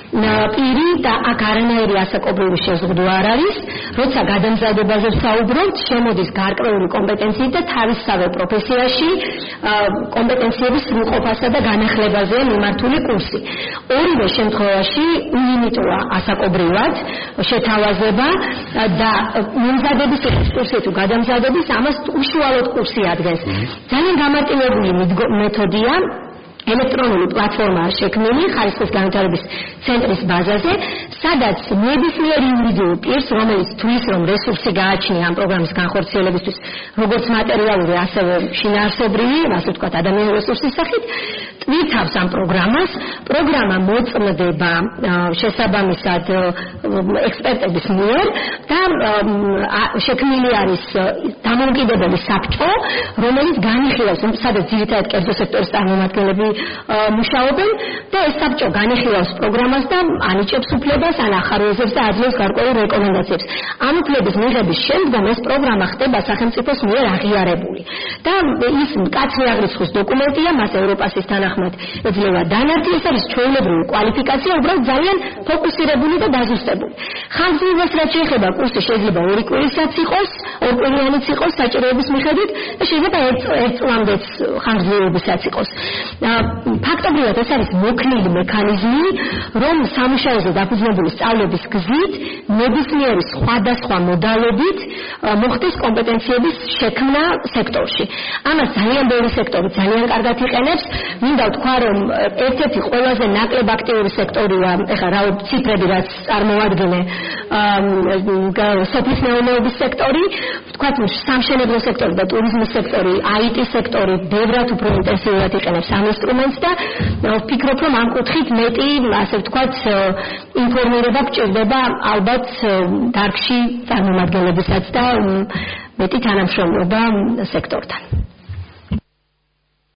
პირი და აქ არანაირი ასაკობრივი შეზღუდვა არ არის. როცა გადამზადებაზე ვსაუბრობთ, შემოდის გარკვეული კომპეტენციით და თავისსავე პროფესიაში კომპეტენციების სრულყოფასა და განახლებაზე მიმართული კურსი. ორივე შემთხვევაში უნიმიტოა ასაკობრივად შეთავაზება და მომზადების კურსი თუ გადამზადების ამას უშუალოდ კურსი ადგენს. ძალიან გამარტივებული მეთოდია ელექტრონული პლატფორმაა შექმნილი ხარისხის განვითარების ცენტრის ბაზაზე, სადაც ნებისმიერ იურიდიულ პირს, რომელიც თვლის, რომ რესურსი გააჩნია ამ პროგრამის განხორციელებისთვის, როგორც მატერიალური, ასევე შინაარსობრივი, ასე ვთქვათ, ადამიანური რესურსის სახით, ტვირთავს ამ პროგრამას. პროგრამა მოწმდება შესაბამისად ექსპერტების მიერ და შექმნილი არის დამოუკიდებელი საბჭო, რომელიც განიხილავს, სადაც ძირითადად კერძო სექტორის წარმომადგენლები მუშაობენ და ეს საბჭო განიხილავს პროგრამას და ანიჭებს უფლებას, ან ახაროებებს და აძლევს გარკვეულ რეკომენდაციებს. ამ უფლების მიღების შემდგომ ეს პროგრამა ხდება სახელმწიფოს მიერ აღიარებული. და ის მკაცრი აღრიცხვის დოკუმენტია, მას ევროპასის თანახმად ეძლევა დანართი, ეს არის ჩვეულებრივი კვალიფიკაცია, უბრალოდ ძალიან ფოკუსირებული და დაზუსტებული. ხანგრძლივობას რაც შეეხება, კურსი შეიძლება 2 კვირისაც იყოს, 2 კვირიანიც იყოს საჭიროების მიხედვით და შეიძლება 1 წლამდეც ხანგრძლივობისაც იყოს. ფაქტობრივად ეს არის მოქნილი მექანიზმი, რომ სამუშაოზე დაფუძნებული სწავლების გზით ნებისმიერი სხვადასხვა მოდალობით მოხდეს კომპეტენციების შექმნა სექტორში. ამას ძალიან ბევრი სექტორი ძალიან კარგად იყენებს. მინდა ვთქვა, რომ ერთ-ერთი ყველაზე ნაკლებ აქტიური სექტორია, ეხლა რა ციფრები რაც წარმოვადგენე, სოფლის მეურნეობის სექტორი, ვთქვათ, სამშენებლო სექტორი და ტურიზმის სექტორი, IT სექტორი ბევრად უფრო ინტენსიურად იყენებს ამ ინსტრუმენტს და ვფიქრობ, რომ ამ კუთხით მეტი, ასე ვთქვათ, ინფორმირება გჭირდება ალბათ დარგში წარმომადგენლებისაც და მეტი თანამშრომლობა სექტორთან.